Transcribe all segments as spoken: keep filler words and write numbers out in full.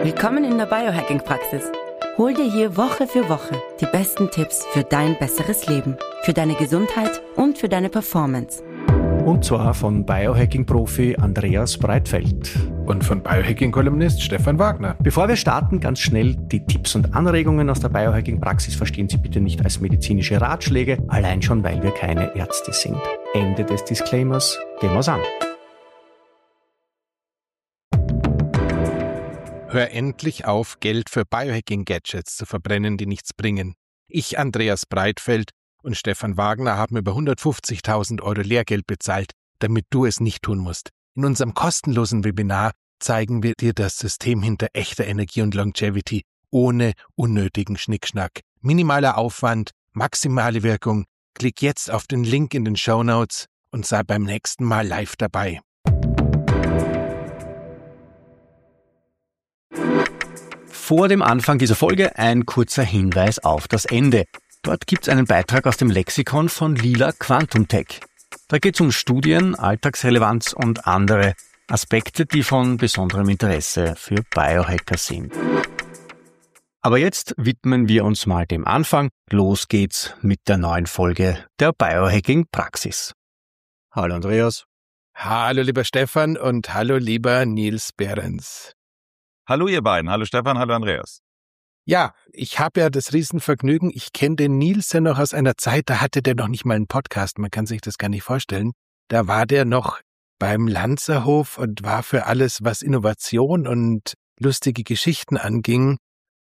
Willkommen in der Biohacking-Praxis. Hol dir hier Woche für Woche die besten Tipps für dein besseres Leben, für deine Gesundheit und für deine Performance. Und zwar von Biohacking-Profi Andreas Breitfeld. Und von Biohacking-Kolumnist Stefan Wagner. Bevor wir starten, ganz schnell die Tipps und Anregungen aus der Biohacking-Praxis verstehen Sie bitte nicht als medizinische Ratschläge, allein schon, weil wir keine Ärzte sind. Ende des Disclaimers, gehen wir's an. Hör endlich auf, Geld für Biohacking-Gadgets zu verbrennen, die nichts bringen. Ich, Andreas Breitfeld und Stefan Wagner haben über hundertfünfzigtausend Euro Lehrgeld bezahlt, damit du es nicht tun musst. In unserem kostenlosen Webinar zeigen wir dir das System hinter echter Energie und Longevity ohne unnötigen Schnickschnack. Minimaler Aufwand, maximale Wirkung. Klick jetzt auf den Link in den Shownotes und sei beim nächsten Mal live dabei. Vor dem Anfang dieser Folge ein kurzer Hinweis auf das Ende. Dort gibt's einen Beitrag aus dem Lexikon von Lila Quantum Tech. Da geht's um Studien, Alltagsrelevanz und andere Aspekte, die von besonderem Interesse für Biohacker sind. Aber jetzt widmen wir uns mal dem Anfang. Los geht's mit der neuen Folge der Biohacking-Praxis. Hallo Andreas. Hallo lieber Stefan und hallo lieber Nils Behrens. Hallo ihr beiden, hallo Stefan, hallo Andreas. Ja, ich habe ja das Riesenvergnügen, ich kenne den Nils ja noch aus einer Zeit, da hatte der noch nicht mal einen Podcast, man kann sich das gar nicht vorstellen. Da war der noch beim Lanzerhof und war für alles, was Innovation und lustige Geschichten anging,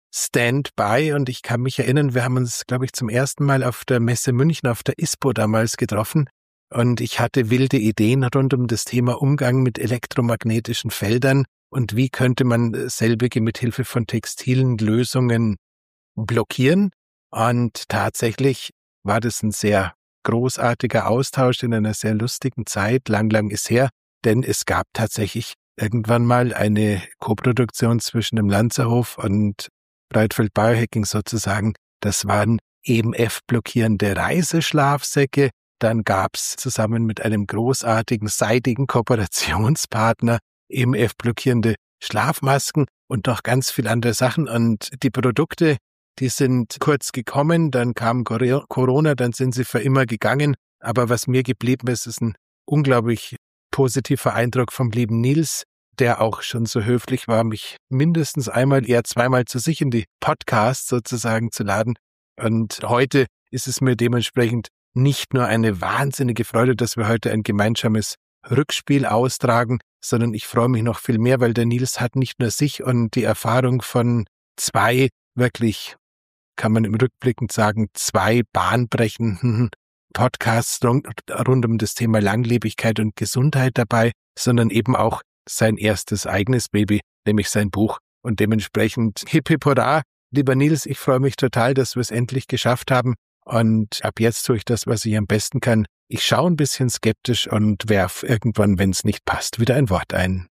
Standby. Und ich kann mich erinnern, wir haben uns, glaube ich, zum ersten Mal auf der Messe München, auf der ISPO damals getroffen. Und ich hatte wilde Ideen rund um das Thema Umgang mit elektromagnetischen Feldern. Und wie könnte man selbige mit Hilfe von textilen Lösungen blockieren? Und tatsächlich war das ein sehr großartiger Austausch in einer sehr lustigen Zeit. Lang, lang ist her, denn es gab tatsächlich irgendwann mal eine Koproduktion zwischen dem Lanzerhof und Breitfeld Biohacking sozusagen. Das waren E M F-blockierende Reiseschlafsäcke. Dann gab's zusammen mit einem großartigen, seidigen Kooperationspartner E M F-blockierende Schlafmasken und noch ganz viel andere Sachen. Und die Produkte, die sind kurz gekommen, dann kam Corona, dann sind sie für immer gegangen. Aber was mir geblieben ist, ist ein unglaublich positiver Eindruck vom lieben Nils, der auch schon so höflich war, mich mindestens einmal, eher zweimal zu sich in die Podcasts sozusagen zu laden. Und heute ist es mir dementsprechend nicht nur eine wahnsinnige Freude, dass wir heute ein gemeinsames Rückspiel austragen, sondern ich freue mich noch viel mehr, weil der Nils hat nicht nur sich und die Erfahrung von zwei wirklich, kann man im Rückblickend sagen, zwei bahnbrechenden Podcasts rund, rund um das Thema Langlebigkeit und Gesundheit dabei, sondern eben auch sein erstes eigenes Baby, nämlich sein Buch. Und dementsprechend hip hip hurra, lieber Nils, ich freue mich total, dass wir es endlich geschafft haben. Und ab jetzt tue ich das, was ich am besten kann. Ich schaue ein bisschen skeptisch und werf irgendwann, wenn es nicht passt, wieder ein Wort ein.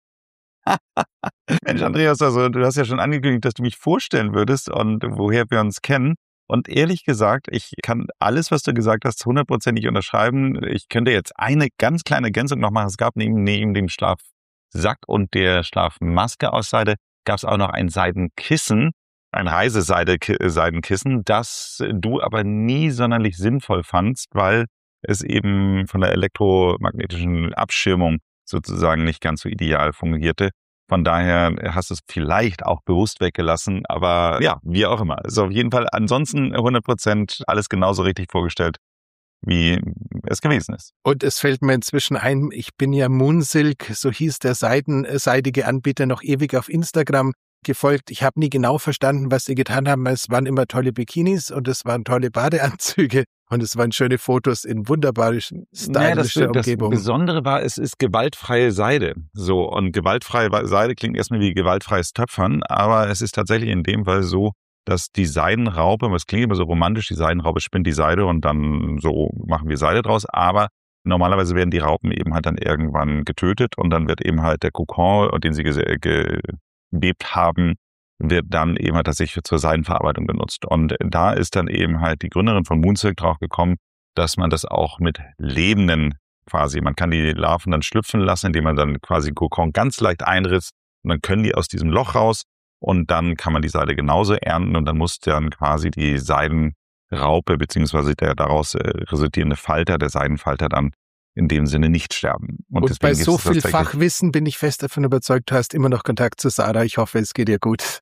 Mensch, Andreas, also du hast ja schon angekündigt, dass du mich vorstellen würdest und woher wir uns kennen. Und ehrlich gesagt, ich kann alles, was du gesagt hast, hundertprozentig unterschreiben. Ich könnte jetzt eine ganz kleine Ergänzung noch machen. Es gab neben, neben dem Schlafsack und der Schlafmaske aus Seide, gab es auch noch ein Seidenkissen, ein Reiseseidenkissen, das du aber nie sonderlich sinnvoll fandst, weil es eben von der elektromagnetischen Abschirmung sozusagen nicht ganz so ideal fungierte. Von daher hast du es vielleicht auch bewusst weggelassen, aber ja, wie auch immer. Also auf jeden Fall ansonsten hundert Prozent alles genauso richtig vorgestellt, wie es gewesen ist. Und es fällt mir inzwischen ein, ich bin ja Moonsilk, so hieß der seidenseitige Anbieter, noch ewig auf Instagram gefolgt. Ich habe nie genau verstanden, was sie getan haben. Es waren immer tolle Bikinis und es waren tolle Badeanzüge und es waren schöne Fotos in wunderbare, stylische naja, das, Umgebung. Das Besondere war, es ist gewaltfreie Seide. So, und gewaltfreie Seide klingt erstmal wie gewaltfreies Töpfern, aber es ist tatsächlich in dem Fall so, dass die Seidenraupe, es klingt immer so romantisch, die Seidenraupe spinnt die Seide und dann so machen wir Seide draus, aber normalerweise werden die Raupen eben halt dann irgendwann getötet und dann wird eben halt der Kokon, den sie ge- ge- gewebt haben, wird dann eben halt tatsächlich zur Seidenverarbeitung genutzt. Und da ist dann eben halt die Gründerin von Moonsilk drauf gekommen, dass man das auch mit lebenden quasi, man kann die Larven dann schlüpfen lassen, indem man dann quasi Kokon ganz leicht einritzt und dann können die aus diesem Loch raus und dann kann man die Seide genauso ernten und dann muss dann quasi die Seidenraupe beziehungsweise der daraus resultierende Falter, der Seidenfalter dann in dem Sinne nicht sterben. Und, und bei so viel Fachwissen bin ich fest davon überzeugt, du hast immer noch Kontakt zu Sarah. Ich hoffe, es geht dir gut.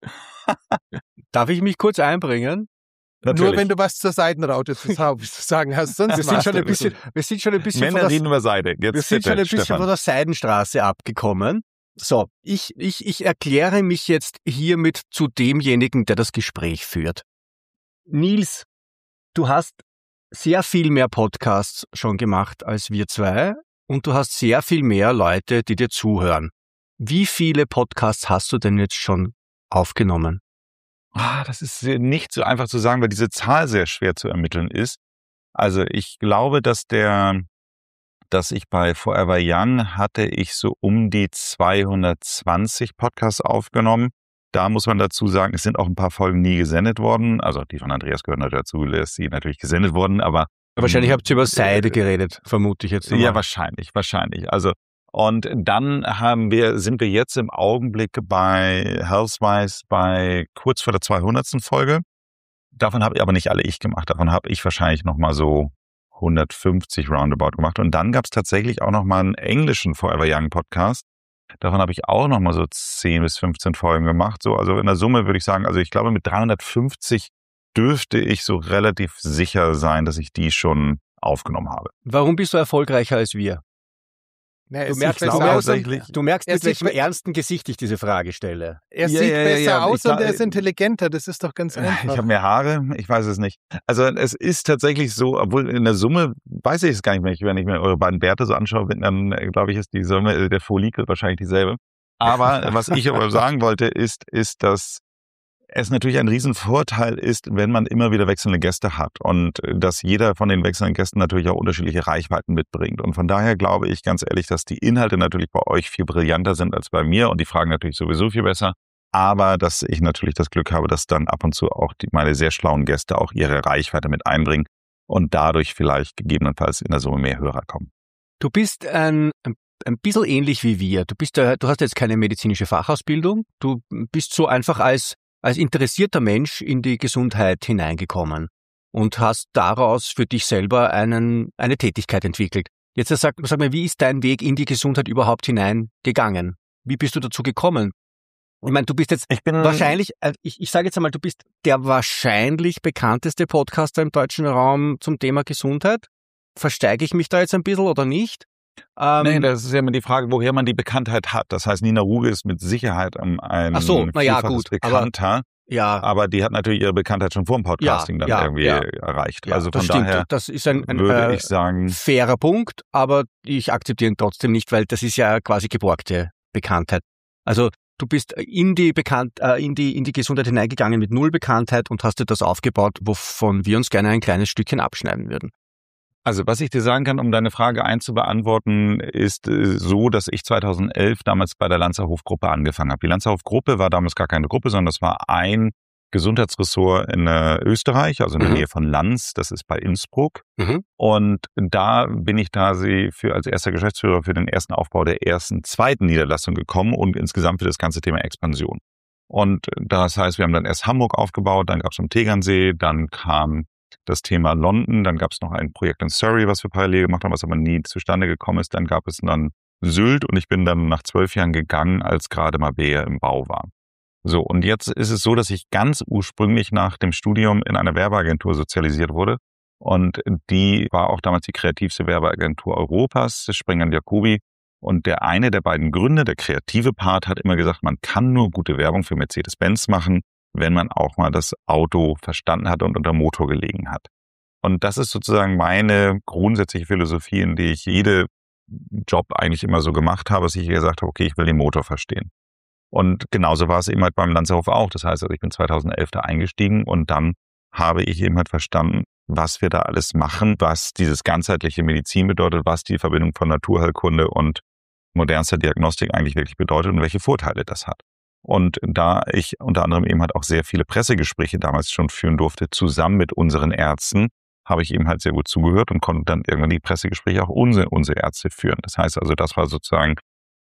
Darf ich mich kurz einbringen? Natürlich. Nur wenn du was zur Seidenraute zu sagen hast. Sonst wir sind schon ein bisschen, wir sind schon ein bisschen Männer reden über Seide. Jetzt wir sind schon ein bisschen Stefan. Von der Seidenstraße abgekommen. So, ich, ich, ich erkläre mich jetzt hiermit zu demjenigen, der das Gespräch führt. Nils, du hast sehr viel mehr Podcasts schon gemacht als wir zwei und du hast sehr viel mehr Leute, die dir zuhören. Wie viele Podcasts hast du denn jetzt schon aufgenommen? Ah, das ist nicht so einfach zu sagen, weil diese Zahl sehr schwer zu ermitteln ist. Also ich glaube, dass der, dass ich bei Forever Young hatte ich so um die zweihundertzwanzig Podcasts aufgenommen. Da muss man dazu sagen, es sind auch ein paar Folgen nie gesendet worden. Also die von Andreas gehören dazu, dass sie natürlich gesendet wurden, aber... Wahrscheinlich habt ihr über Seide äh, geredet, vermute ich jetzt. Nochmal. Ja, wahrscheinlich, wahrscheinlich. Also und dann haben wir, sind wir jetzt im Augenblick bei Healthwise bei kurz vor der zweihundertsten Folge. Davon habe ich aber nicht alle ich gemacht. Davon habe ich wahrscheinlich nochmal so hundertfünfzig roundabout gemacht. Und dann gab es tatsächlich auch nochmal einen englischen Forever Young Podcast. Davon habe ich auch nochmal so zehn bis fünfzehn Folgen gemacht. So, also in der Summe würde ich sagen, also ich glaube mit dreihundertfünfzig dürfte ich so relativ sicher sein, dass ich die schon aufgenommen habe. Warum bist du erfolgreicher als wir? Na, du, merkst, du, merkst, du merkst, mit welchem ernsten Gesicht ich diese Frage stelle. Er ja, sieht ja, besser ja, aus und er ist intelligenter. Das ist doch ganz einfach. Ich habe mehr Haare, ich weiß es nicht. Also es ist tatsächlich so, obwohl in der Summe weiß ich es gar nicht mehr. Wenn ich mir eure beiden Bärte so anschaue, dann glaube ich, ist die Summe der Follikel wahrscheinlich dieselbe. Aber was ich aber sagen wollte, ist, ist, dass es natürlich ein Riesenvorteil ist, wenn man immer wieder wechselnde Gäste hat und dass jeder von den wechselnden Gästen natürlich auch unterschiedliche Reichweiten mitbringt. Und von daher glaube ich ganz ehrlich, dass die Inhalte natürlich bei euch viel brillanter sind als bei mir und die Fragen natürlich sowieso viel besser. Aber dass ich natürlich das Glück habe, dass dann ab und zu auch die, meine sehr schlauen Gäste auch ihre Reichweite mit einbringen und dadurch vielleicht gegebenenfalls in der Summe mehr Hörer kommen. Du bist ein, ein bisschen ähnlich wie wir. Du bist, du hast jetzt keine medizinische Fachausbildung. Du bist so einfach als als interessierter Mensch in die Gesundheit hineingekommen und hast daraus für dich selber einen, eine Tätigkeit entwickelt. Jetzt sag, sag mal, wie ist dein Weg in die Gesundheit überhaupt hineingegangen? Wie bist du dazu gekommen? Ich meine, du bist jetzt ich bin wahrscheinlich, ich, ich sage jetzt einmal, du bist der wahrscheinlich bekannteste Podcaster im deutschen Raum zum Thema Gesundheit. Versteige ich mich da jetzt ein bisschen oder nicht? Ähm, nee, das ist ja immer die Frage, woher man die Bekanntheit hat. Das heißt, Nina Ruge ist mit Sicherheit ein Ach so, na ja, gut, Bekannter. Aber, ja. aber die hat natürlich ihre Bekanntheit schon vor dem Podcasting ja, dann ja, irgendwie ja. erreicht. Ja, also von das stimmt. daher das ist ein, ein würde äh, ich sagen, fairer Punkt, aber ich akzeptiere ihn trotzdem nicht, weil das ist ja quasi geborgte Bekanntheit. Also du bist in die Bekannt, äh, in die in die Gesundheit hineingegangen mit null Bekanntheit und hast dir das aufgebaut, wovon wir uns gerne ein kleines Stückchen abschneiden würden. Also was ich dir sagen kann, um deine Frage einzubeantworten, ist so, dass ich zweitausendelf damals bei der Lanzerhof-Gruppe angefangen habe. Die Lanzerhof-Gruppe war damals gar keine Gruppe, sondern das war ein Gesundheitsressort in äh, Österreich, also in der mhm. Nähe von Lanz, das ist bei Innsbruck. Mhm. Und da bin ich da sie für als erster Geschäftsführer für den ersten Aufbau der ersten, zweiten Niederlassung gekommen und insgesamt für das ganze Thema Expansion. Und das heißt, wir haben dann erst Hamburg aufgebaut, dann gab es am Tegernsee, dann kam das Thema London, dann gab es noch ein Projekt in Surrey, was wir parallel gemacht haben, was aber nie zustande gekommen ist. Dann gab es dann Sylt und ich bin dann nach zwölf Jahren gegangen, als gerade Mabea im Bau war. So, und jetzt ist es so, dass ich ganz ursprünglich nach dem Studium in einer Werbeagentur sozialisiert wurde. Und die war auch damals die kreativste Werbeagentur Europas, Springer und Jacobi. Und der eine der beiden Gründer, der kreative Part, hat immer gesagt, man kann nur gute Werbung für Mercedes-Benz machen, wenn man auch mal das Auto verstanden hat und unter Motor gelegen hat. Und das ist sozusagen meine grundsätzliche Philosophie, in die ich jede Job eigentlich immer so gemacht habe, dass ich gesagt habe, okay, ich will den Motor verstehen. Und genauso war es eben halt beim Lanzerhof auch. Das heißt, also ich bin zweitausendelf da eingestiegen und dann habe ich eben halt verstanden, was wir da alles machen, was dieses ganzheitliche Medizin bedeutet, was die Verbindung von Naturheilkunde und modernster Diagnostik eigentlich wirklich bedeutet und welche Vorteile das hat. Und da ich unter anderem eben halt auch sehr viele Pressegespräche damals schon führen durfte, zusammen mit unseren Ärzten, habe ich eben halt sehr gut zugehört und konnte dann irgendwann die Pressegespräche auch unsere, unsere Ärzte führen. Das heißt also, das war sozusagen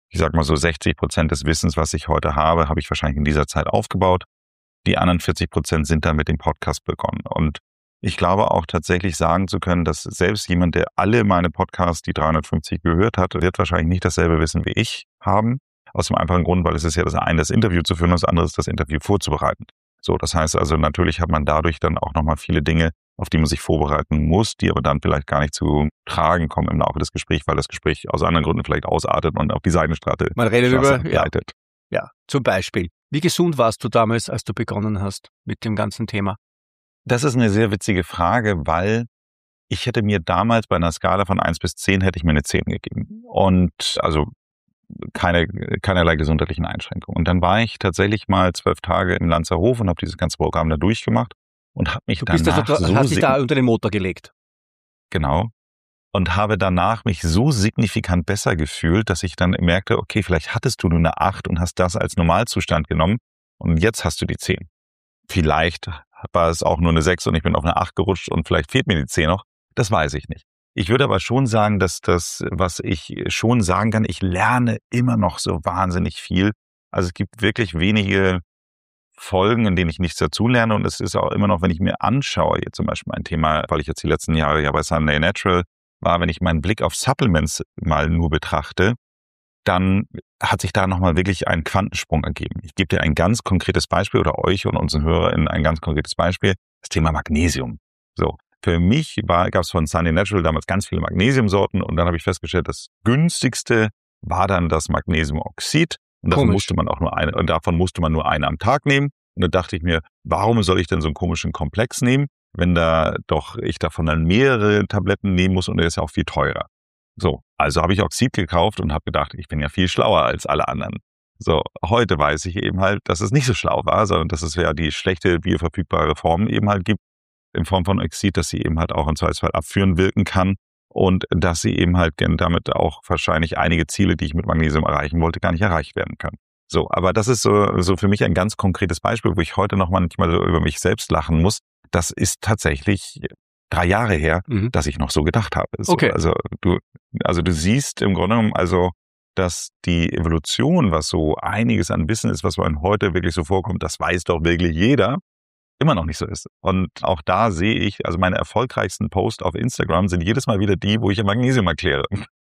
ich sag mal so sechzig Prozent des Wissens, was ich heute habe, habe ich wahrscheinlich in dieser Zeit aufgebaut. Die anderen vierzig Prozent sind dann mit dem Podcast begonnen. Und ich glaube auch tatsächlich sagen zu können, dass selbst jemand, der alle meine Podcasts, die dreihundertfünfzig gehört hat, wird wahrscheinlich nicht dasselbe Wissen wie ich haben. Aus dem einfachen Grund, weil es ist ja das eine, das Interview zu führen, und das andere ist, das Interview vorzubereiten. So, das heißt also, natürlich hat man dadurch dann auch nochmal viele Dinge, auf die man sich vorbereiten muss, die aber dann vielleicht gar nicht zu tragen kommen im Laufe des Gesprächs, weil das Gespräch aus anderen Gründen vielleicht ausartet und auf die Seitenstraße Man redet über, ja, leitet. Ja, zum Beispiel. Wie gesund warst du damals, als du begonnen hast mit dem ganzen Thema? Das ist eine sehr witzige Frage, weil ich hätte mir damals bei einer Skala von eins bis zehn hätte ich mir eine zehn gegeben. Und also keine, keinerlei gesundheitlichen Einschränkungen. Und dann war ich tatsächlich mal zwölf Tage im Lanzerhof und habe dieses ganze Programm da durchgemacht und habe mich du danach bist also, so hast dich da unter den Motor gelegt. Genau. Und habe danach mich so signifikant besser gefühlt, dass ich dann merkte, okay, vielleicht hattest du nur eine acht und hast das als Normalzustand genommen und jetzt hast du die zehn. Vielleicht war es auch nur eine sechs und ich bin auf eine acht gerutscht und vielleicht fehlt mir die zehn noch. Das weiß ich nicht. Ich würde aber schon sagen, dass das, was ich schon sagen kann, ich lerne immer noch so wahnsinnig viel. Also es gibt wirklich wenige Folgen, in denen ich nichts dazulerne. Und es ist auch immer noch, wenn ich mir anschaue, jetzt zum Beispiel ein Thema, weil ich jetzt die letzten Jahre ja bei Sunday Natural war, wenn ich meinen Blick auf Supplements mal nur betrachte, dann hat sich da nochmal wirklich ein Quantensprung ergeben. Ich gebe dir ein ganz konkretes Beispiel oder euch und unseren HörerInnen ein ganz konkretes Beispiel. Das Thema Magnesium. So. Für mich gab es von Sunday Natural damals ganz viele Magnesiumsorten und dann habe ich festgestellt, das günstigste war dann das Magnesiumoxid und davon musste man auch nur eine, und davon musste man nur eine am Tag nehmen. Und da dachte ich mir, warum soll ich denn so einen komischen Komplex nehmen, wenn da doch ich davon dann mehrere Tabletten nehmen muss und der ist ja auch viel teurer. So, also habe ich Oxid gekauft und habe gedacht, ich bin ja viel schlauer als alle anderen. So, heute weiß ich eben halt, dass es nicht so schlau war, sondern dass es ja die schlechte bioverfügbare Form eben halt gibt, in Form von Oxid, dass sie eben halt auch im Zweifelsfall abführend wirken kann und dass sie eben halt damit auch wahrscheinlich einige Ziele, die ich mit Magnesium erreichen wollte, gar nicht erreicht werden können. So, aber das ist so, so für mich ein ganz konkretes Beispiel, wo ich heute noch manchmal so über mich selbst lachen muss. Das ist tatsächlich drei Jahre her, mhm. dass ich noch so gedacht habe. So, okay. Also du, also du siehst im Grunde genommen, also dass die Evolution, was so einiges an Wissen ist, was man heute wirklich so vorkommt, das weiß doch wirklich jeder, immer noch nicht so ist. Und auch da sehe ich, also meine erfolgreichsten Posts auf Instagram sind jedes Mal wieder die, wo ich Magnesium erkläre.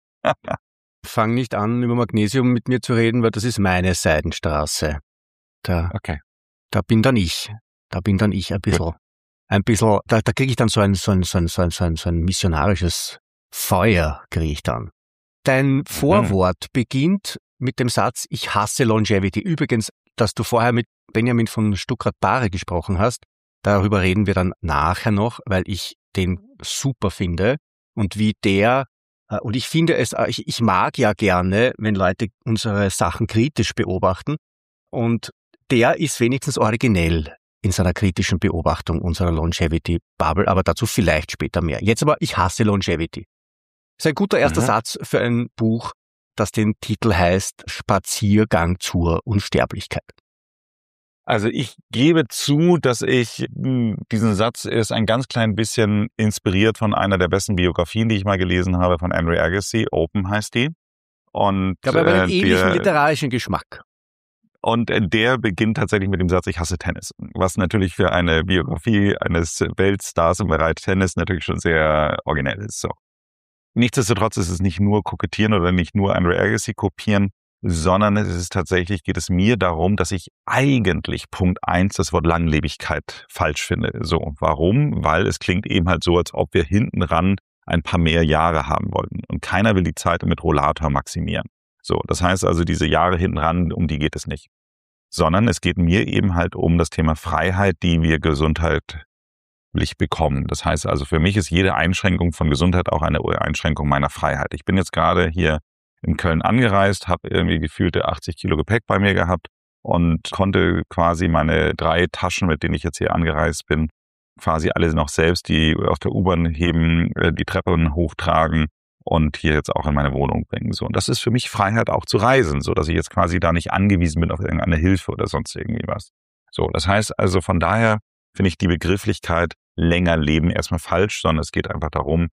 Fang nicht an, über Magnesium mit mir zu reden, weil das ist meine Seidenstraße. Da, okay. da bin dann ich. Da bin dann ich ein bisschen, Gut. ein bisschen, da, da kriege ich dann so ein, so ein, so ein, so ein, so ein, so ein missionarisches Feuer, kriege ich dann. Dein mhm. Vorwort beginnt mit dem Satz, ich hasse Longevity. Übrigens, dass du vorher mit Benjamin von Stuckrad-Barre gesprochen hast, darüber reden wir dann nachher noch, weil ich den super finde und wie der, und ich finde es, ich, ich mag ja gerne, wenn Leute unsere Sachen kritisch beobachten und der ist wenigstens originell in seiner kritischen Beobachtung unserer Longevity-Bubble, aber dazu vielleicht später mehr. Jetzt aber, ich hasse Longevity. Das ist ein guter erster mhm. Satz für ein Buch, das den Titel heißt Spaziergang zur Unsterblichkeit. Also ich gebe zu, dass ich, diesen Satz ist ein ganz klein bisschen inspiriert von einer der besten Biografien, die ich mal gelesen habe, von Andre Agassi. Open heißt die. Und ich habe aber einen äh, ähnlichen der, literarischen Geschmack. Und der beginnt tatsächlich mit dem Satz, ich hasse Tennis. Was natürlich für eine Biografie eines Weltstars im Bereich Tennis natürlich schon sehr originell ist. So. Nichtsdestotrotz ist es nicht nur kokettieren oder nicht nur Andre Agassi kopieren, sondern es ist tatsächlich, geht es mir darum, dass ich eigentlich Punkt eins das Wort Langlebigkeit falsch finde. So, warum? Weil es klingt eben halt so, als ob wir hinten ran ein paar mehr Jahre haben wollten. Und keiner will die Zeit mit Rollator maximieren. So, das heißt also, diese Jahre hinten ran, um die geht es nicht. Sondern es geht mir eben halt um das Thema Freiheit, die wir gesundheitlich bekommen. Das heißt also, für mich ist jede Einschränkung von Gesundheit auch eine Einschränkung meiner Freiheit. Ich bin jetzt gerade hier in Köln angereist, habe irgendwie gefühlte achtzig Kilo Gepäck bei mir gehabt und konnte quasi meine drei Taschen, mit denen ich jetzt hier angereist bin, quasi alle noch selbst, die auf der U-Bahn heben, die Treppen hochtragen und hier jetzt auch in meine Wohnung bringen. So, und das ist für mich Freiheit auch zu reisen, so dass ich jetzt quasi da nicht angewiesen bin auf irgendeine Hilfe oder sonst irgendwie was. So, das heißt also, von daher finde ich die Begrifflichkeit länger leben erstmal falsch, sondern es geht einfach darum,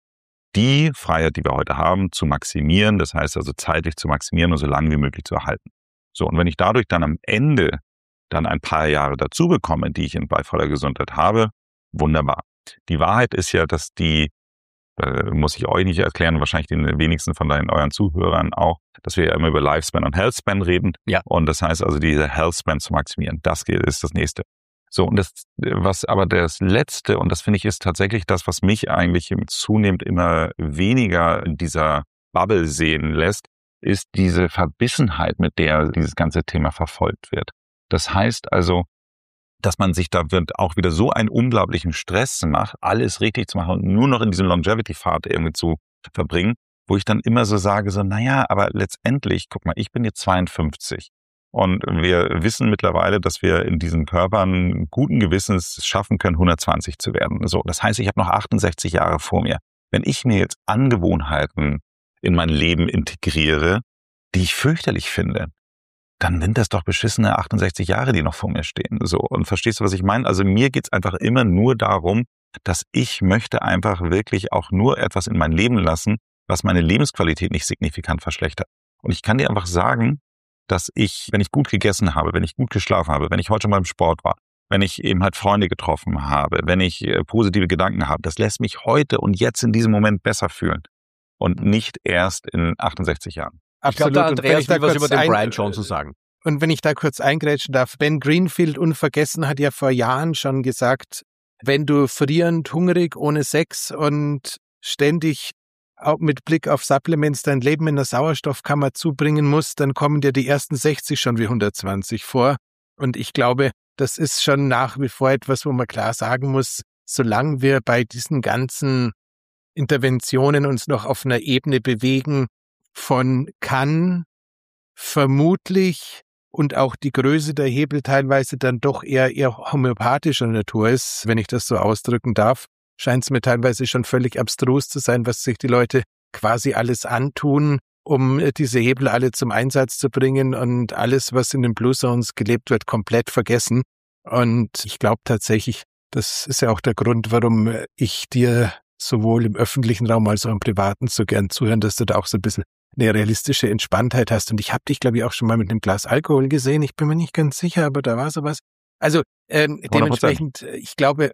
die Freiheit, die wir heute haben, zu maximieren. Das heißt also zeitlich zu maximieren und so lange wie möglich zu erhalten. So, und wenn ich dadurch dann am Ende dann ein paar Jahre dazu bekomme, die ich in bei voller Gesundheit habe, wunderbar. Die Wahrheit ist ja, dass die, äh, muss ich euch nicht erklären, wahrscheinlich den wenigsten von deinen, euren Zuhörern auch, dass wir ja immer über Lifespan und Healthspan reden. Ja. Und das heißt also, diese Healthspan zu maximieren, das ist das Nächste. So, und das, was aber das Letzte, und das finde ich ist tatsächlich das, was mich eigentlich zunehmend immer weniger in dieser Bubble sehen lässt, ist diese Verbissenheit, mit der dieses ganze Thema verfolgt wird. Das heißt also, dass man sich da auch wieder so einen unglaublichen Stress macht, alles richtig zu machen und nur noch in diesem Longevity-Pfad irgendwie zu verbringen, wo ich dann immer so sage, so, naja, aber letztendlich, guck mal, ich bin jetzt zweiundfünfzig und wir wissen mittlerweile, dass wir in diesen Körpern guten Gewissens schaffen können, hundertzwanzig zu werden. So, das heißt, ich habe noch achtundsechzig Jahre vor mir. Wenn ich mir jetzt Angewohnheiten in mein Leben integriere, die ich fürchterlich finde, dann sind das doch beschissene achtundsechzig Jahre, die noch vor mir stehen. So, und verstehst du, was ich meine? Also mir geht's einfach immer nur darum, dass ich möchte einfach wirklich auch nur etwas in mein Leben lassen, was meine Lebensqualität nicht signifikant verschlechtert. Und ich kann dir einfach sagen, dass ich, wenn ich gut gegessen habe, wenn ich gut geschlafen habe, wenn ich heute schon beim Sport war, wenn ich eben halt Freunde getroffen habe, wenn ich äh, positive Gedanken habe, das lässt mich heute und jetzt in diesem Moment besser fühlen und nicht erst in achtundsechzig Jahren. Absolut. Ich glaube, der Andreas will was über den Brian Johnson sagen. Und wenn ich da kurz eingrätschen darf, Ben Greenfield, unvergessen, hat ja vor Jahren schon gesagt, wenn du frierend, hungrig, ohne Sex und ständig auch mit Blick auf Supplements dein Leben in der Sauerstoffkammer zubringen musst, dann kommen dir die ersten sechzig schon wie hundertzwanzig vor. Und ich glaube, das ist schon nach wie vor etwas, wo man klar sagen muss, solange wir bei diesen ganzen Interventionen uns noch auf einer Ebene bewegen, von kann, vermutlich und auch die Größe der Hebel teilweise dann doch eher eher homöopathischer Natur ist, wenn ich das so ausdrücken darf, scheint es mir teilweise schon völlig abstrus zu sein, was sich die Leute quasi alles antun, um diese Hebel alle zum Einsatz zu bringen und alles, was in den Blue Zones gelebt wird, komplett vergessen. Und ich glaube tatsächlich, das ist ja auch der Grund, warum ich dir sowohl im öffentlichen Raum als auch im privaten so gern zuhören, dass du da auch so ein bisschen eine realistische Entspanntheit hast. Und ich habe dich, glaube ich, auch schon mal mit einem Glas Alkohol gesehen. Ich bin mir nicht ganz sicher, aber da war sowas. Also ähm, dementsprechend, ich glaube,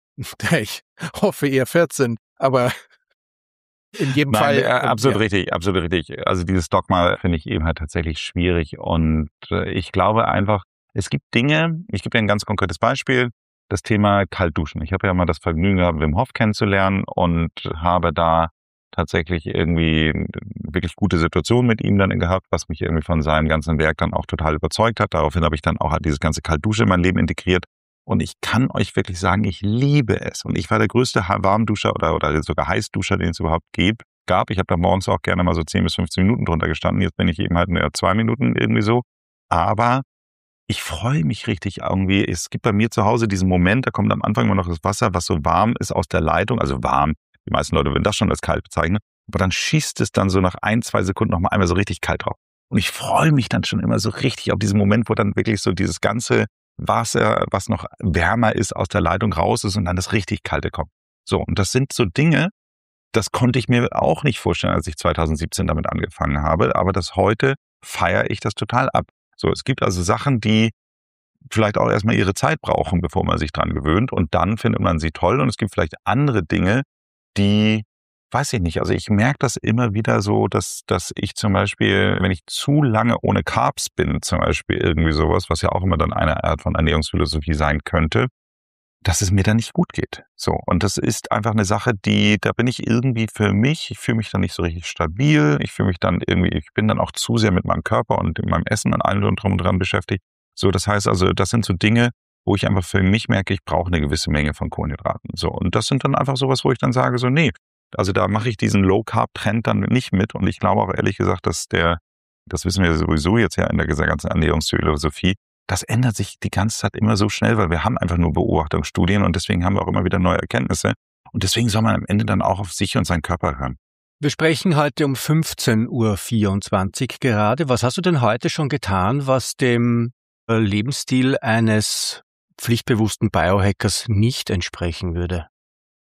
ich hoffe eher vierzehn, aber in jedem Nein, Fall. Äh, absolut ja. richtig, absolut richtig. Also dieses Dogma finde ich eben halt tatsächlich schwierig. Und äh, ich glaube einfach, es gibt Dinge, ich gebe dir ein ganz konkretes Beispiel, das Thema Kaltduschen. Ich habe ja mal das Vergnügen gehabt, Wim Hof kennenzulernen und habe da tatsächlich irgendwie wirklich gute Situation mit ihm dann gehabt, was mich irgendwie von seinem ganzen Werk dann auch total überzeugt hat. Daraufhin habe ich dann auch halt dieses ganze Kaltdusche in mein Leben integriert. Und ich kann euch wirklich sagen, ich liebe es. Und ich war der größte Warmduscher oder, oder sogar Heißduscher, den es überhaupt gab. Ich habe da morgens auch gerne mal so zehn bis fünfzehn Minuten drunter gestanden. Jetzt bin ich eben halt nur zwei Minuten irgendwie so. Aber ich freue mich richtig irgendwie. Es gibt bei mir zu Hause diesen Moment, da kommt am Anfang immer noch das Wasser, was so warm ist aus der Leitung, also warm. Die meisten Leute würden das schon als kalt bezeichnen. Aber dann schießt es dann so nach ein, zwei Sekunden noch mal einmal so richtig kalt drauf. Und ich freue mich dann schon immer so richtig auf diesen Moment, wo dann wirklich so dieses ganze Wasser, was noch wärmer ist, aus der Leitung raus ist und dann das richtig kalte kommt. So, und das sind so Dinge, das konnte ich mir auch nicht vorstellen, als ich zweitausendsiebzehn damit angefangen habe. Aber das heute feiere ich das total ab. So, es gibt also Sachen, die vielleicht auch erstmal ihre Zeit brauchen, bevor man sich dran gewöhnt. Und dann findet man sie toll. Und es gibt vielleicht andere Dinge, die, weiß ich nicht, also ich merke das immer wieder so, dass, dass ich zum Beispiel, wenn ich zu lange ohne Carbs bin, zum Beispiel irgendwie sowas, was ja auch immer dann eine Art von Ernährungsphilosophie sein könnte, dass es mir dann nicht gut geht. So, und das ist einfach eine Sache, die, da bin ich irgendwie für mich, ich fühle mich dann nicht so richtig stabil, ich fühle mich dann irgendwie, ich bin dann auch zu sehr mit meinem Körper und meinem Essen an allem drum und dran beschäftigt. So, das heißt also, das sind so Dinge, wo ich einfach für mich merke, ich brauche eine gewisse Menge von Kohlenhydraten. So, und das sind dann einfach sowas, wo ich dann sage, so, nee, also da mache ich diesen Low-Carb-Trend dann nicht mit. Und ich glaube auch ehrlich gesagt, dass der, das wissen wir sowieso jetzt ja in der ganzen Ernährungsphilosophie, das ändert sich die ganze Zeit immer so schnell, weil wir haben einfach nur Beobachtungsstudien und deswegen haben wir auch immer wieder neue Erkenntnisse. Und deswegen soll man am Ende dann auch auf sich und seinen Körper hören. Wir sprechen heute um fünfzehn Uhr vierundzwanzig gerade. Was hast du denn heute schon getan, was dem Lebensstil eines pflichtbewussten Biohackers nicht entsprechen würde?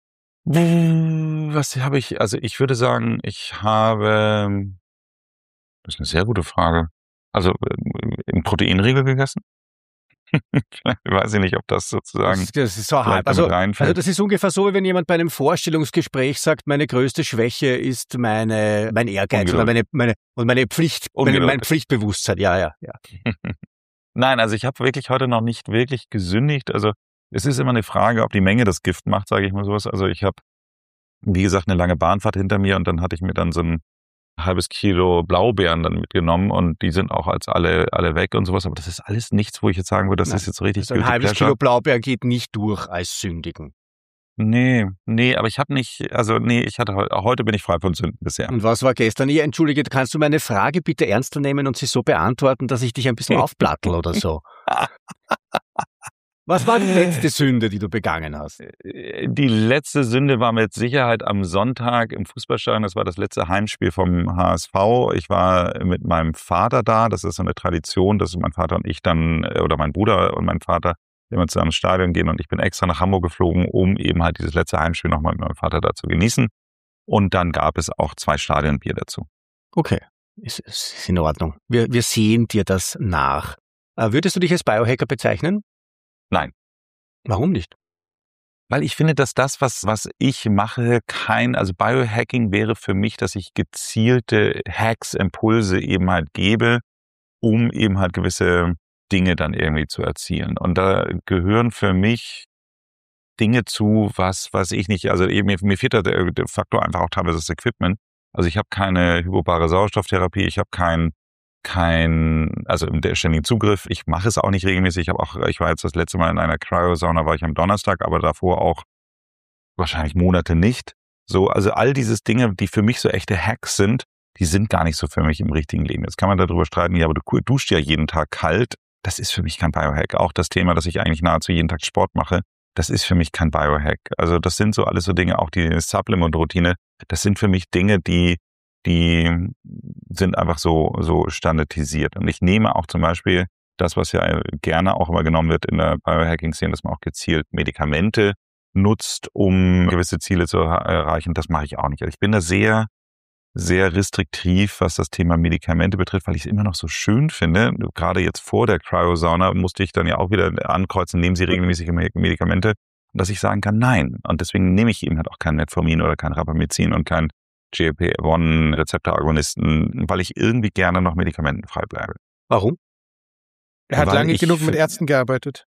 Was habe ich, also ich würde sagen, ich habe, das ist eine sehr gute Frage, also einen Proteinriegel gegessen. Weiß ich nicht, ob das sozusagen Das, das ist so halb. Also, reinfällt. also das ist ungefähr so, wie wenn jemand bei einem Vorstellungsgespräch sagt, meine größte Schwäche ist meine mein Ehrgeiz Ungeduld. oder meine meine und meine Pflicht, meine, Ungeduld. mein Pflichtbewusstsein. Ja, ja, ja. Nein, also ich habe wirklich heute noch nicht wirklich gesündigt. Also es ist immer eine Frage, ob die Menge das Gift macht, sage ich mal sowas. Also ich habe, wie gesagt, eine lange Bahnfahrt hinter mir und dann hatte ich mir dann so ein halbes Kilo Blaubeeren dann mitgenommen und die sind auch als alle alle weg und sowas. Aber das ist alles nichts, wo ich jetzt sagen würde, das Nein. ist jetzt so richtig Also ein guilty halbes pleasure. Kilo Blaubeer geht nicht durch als Sündigen. Nee, nee, aber ich habe nicht, also nee, ich hatte heute, heute bin ich frei von Sünden bisher. Und was war gestern? Ich entschuldige, kannst du meine Frage bitte ernster nehmen und sie so beantworten, dass ich dich ein bisschen aufplattel oder so? Was war die letzte Sünde, die du begangen hast? Die letzte Sünde war mit Sicherheit am Sonntag im Fußballstadion. Das war das letzte Heimspiel vom H S V. Ich war mit meinem Vater da. Das ist so eine Tradition, dass mein Vater und ich dann, oder mein Bruder und mein Vater immer zusammen ins Stadion gehen. Und ich bin extra nach Hamburg geflogen, um eben halt dieses letzte Heimspiel nochmal mit meinem Vater da zu genießen. Und dann gab es auch zwei Stadionbier dazu. Okay, ist, ist in Ordnung. Wir, wir sehen dir das nach. Äh, würdest du dich als Biohacker bezeichnen? Nein. Warum nicht? Weil ich finde, dass das, was, was ich mache, kein, also Biohacking wäre für mich, dass ich gezielte Hacks, Impulse eben halt gebe, um eben halt gewisse Dinge dann irgendwie zu erzielen. Und da gehören für mich Dinge zu, was, was ich nicht, also eben, mir fehlt da der, der Faktor einfach auch teilweise das Equipment. Also ich habe keine hypobare Sauerstofftherapie, ich habe kein kein, also der ständigen Zugriff. Ich mache es auch nicht regelmäßig. Ich habe auch, ich war jetzt das letzte Mal in einer Cryo-Sauna, war ich am Donnerstag, aber davor auch wahrscheinlich Monate nicht. So, also all diese Dinge, die für mich so echte Hacks sind, die sind gar nicht so für mich im richtigen Leben. Jetzt kann man darüber streiten, ja, aber du duschst ja jeden Tag kalt. Das ist für mich kein Biohack. Auch das Thema, dass ich eigentlich nahezu jeden Tag Sport mache, das ist für mich kein Biohack. Also das sind so alles so Dinge, auch die Supplement-Routine, das sind für mich Dinge, die die sind einfach so so standardisiert. Und ich nehme auch zum Beispiel das, was ja gerne auch immer genommen wird in der Biohacking-Szene, dass man auch gezielt Medikamente nutzt, um gewisse Ziele zu erreichen. Das mache ich auch nicht. Also ich bin da sehr, sehr restriktiv, was das Thema Medikamente betrifft, weil ich es immer noch so schön finde. Gerade jetzt vor der Cryo-Sauna musste ich dann ja auch wieder ankreuzen, nehmen Sie regelmäßig Medikamente, dass ich sagen kann, nein. Und deswegen nehme ich eben halt auch kein Metformin oder kein Rapamycin und kein G L P eins Rezeptoragonisten, weil ich irgendwie gerne noch medikamentenfrei bleibe. Warum? Er hat Weil lange ich genug mit f- Ärzten gearbeitet.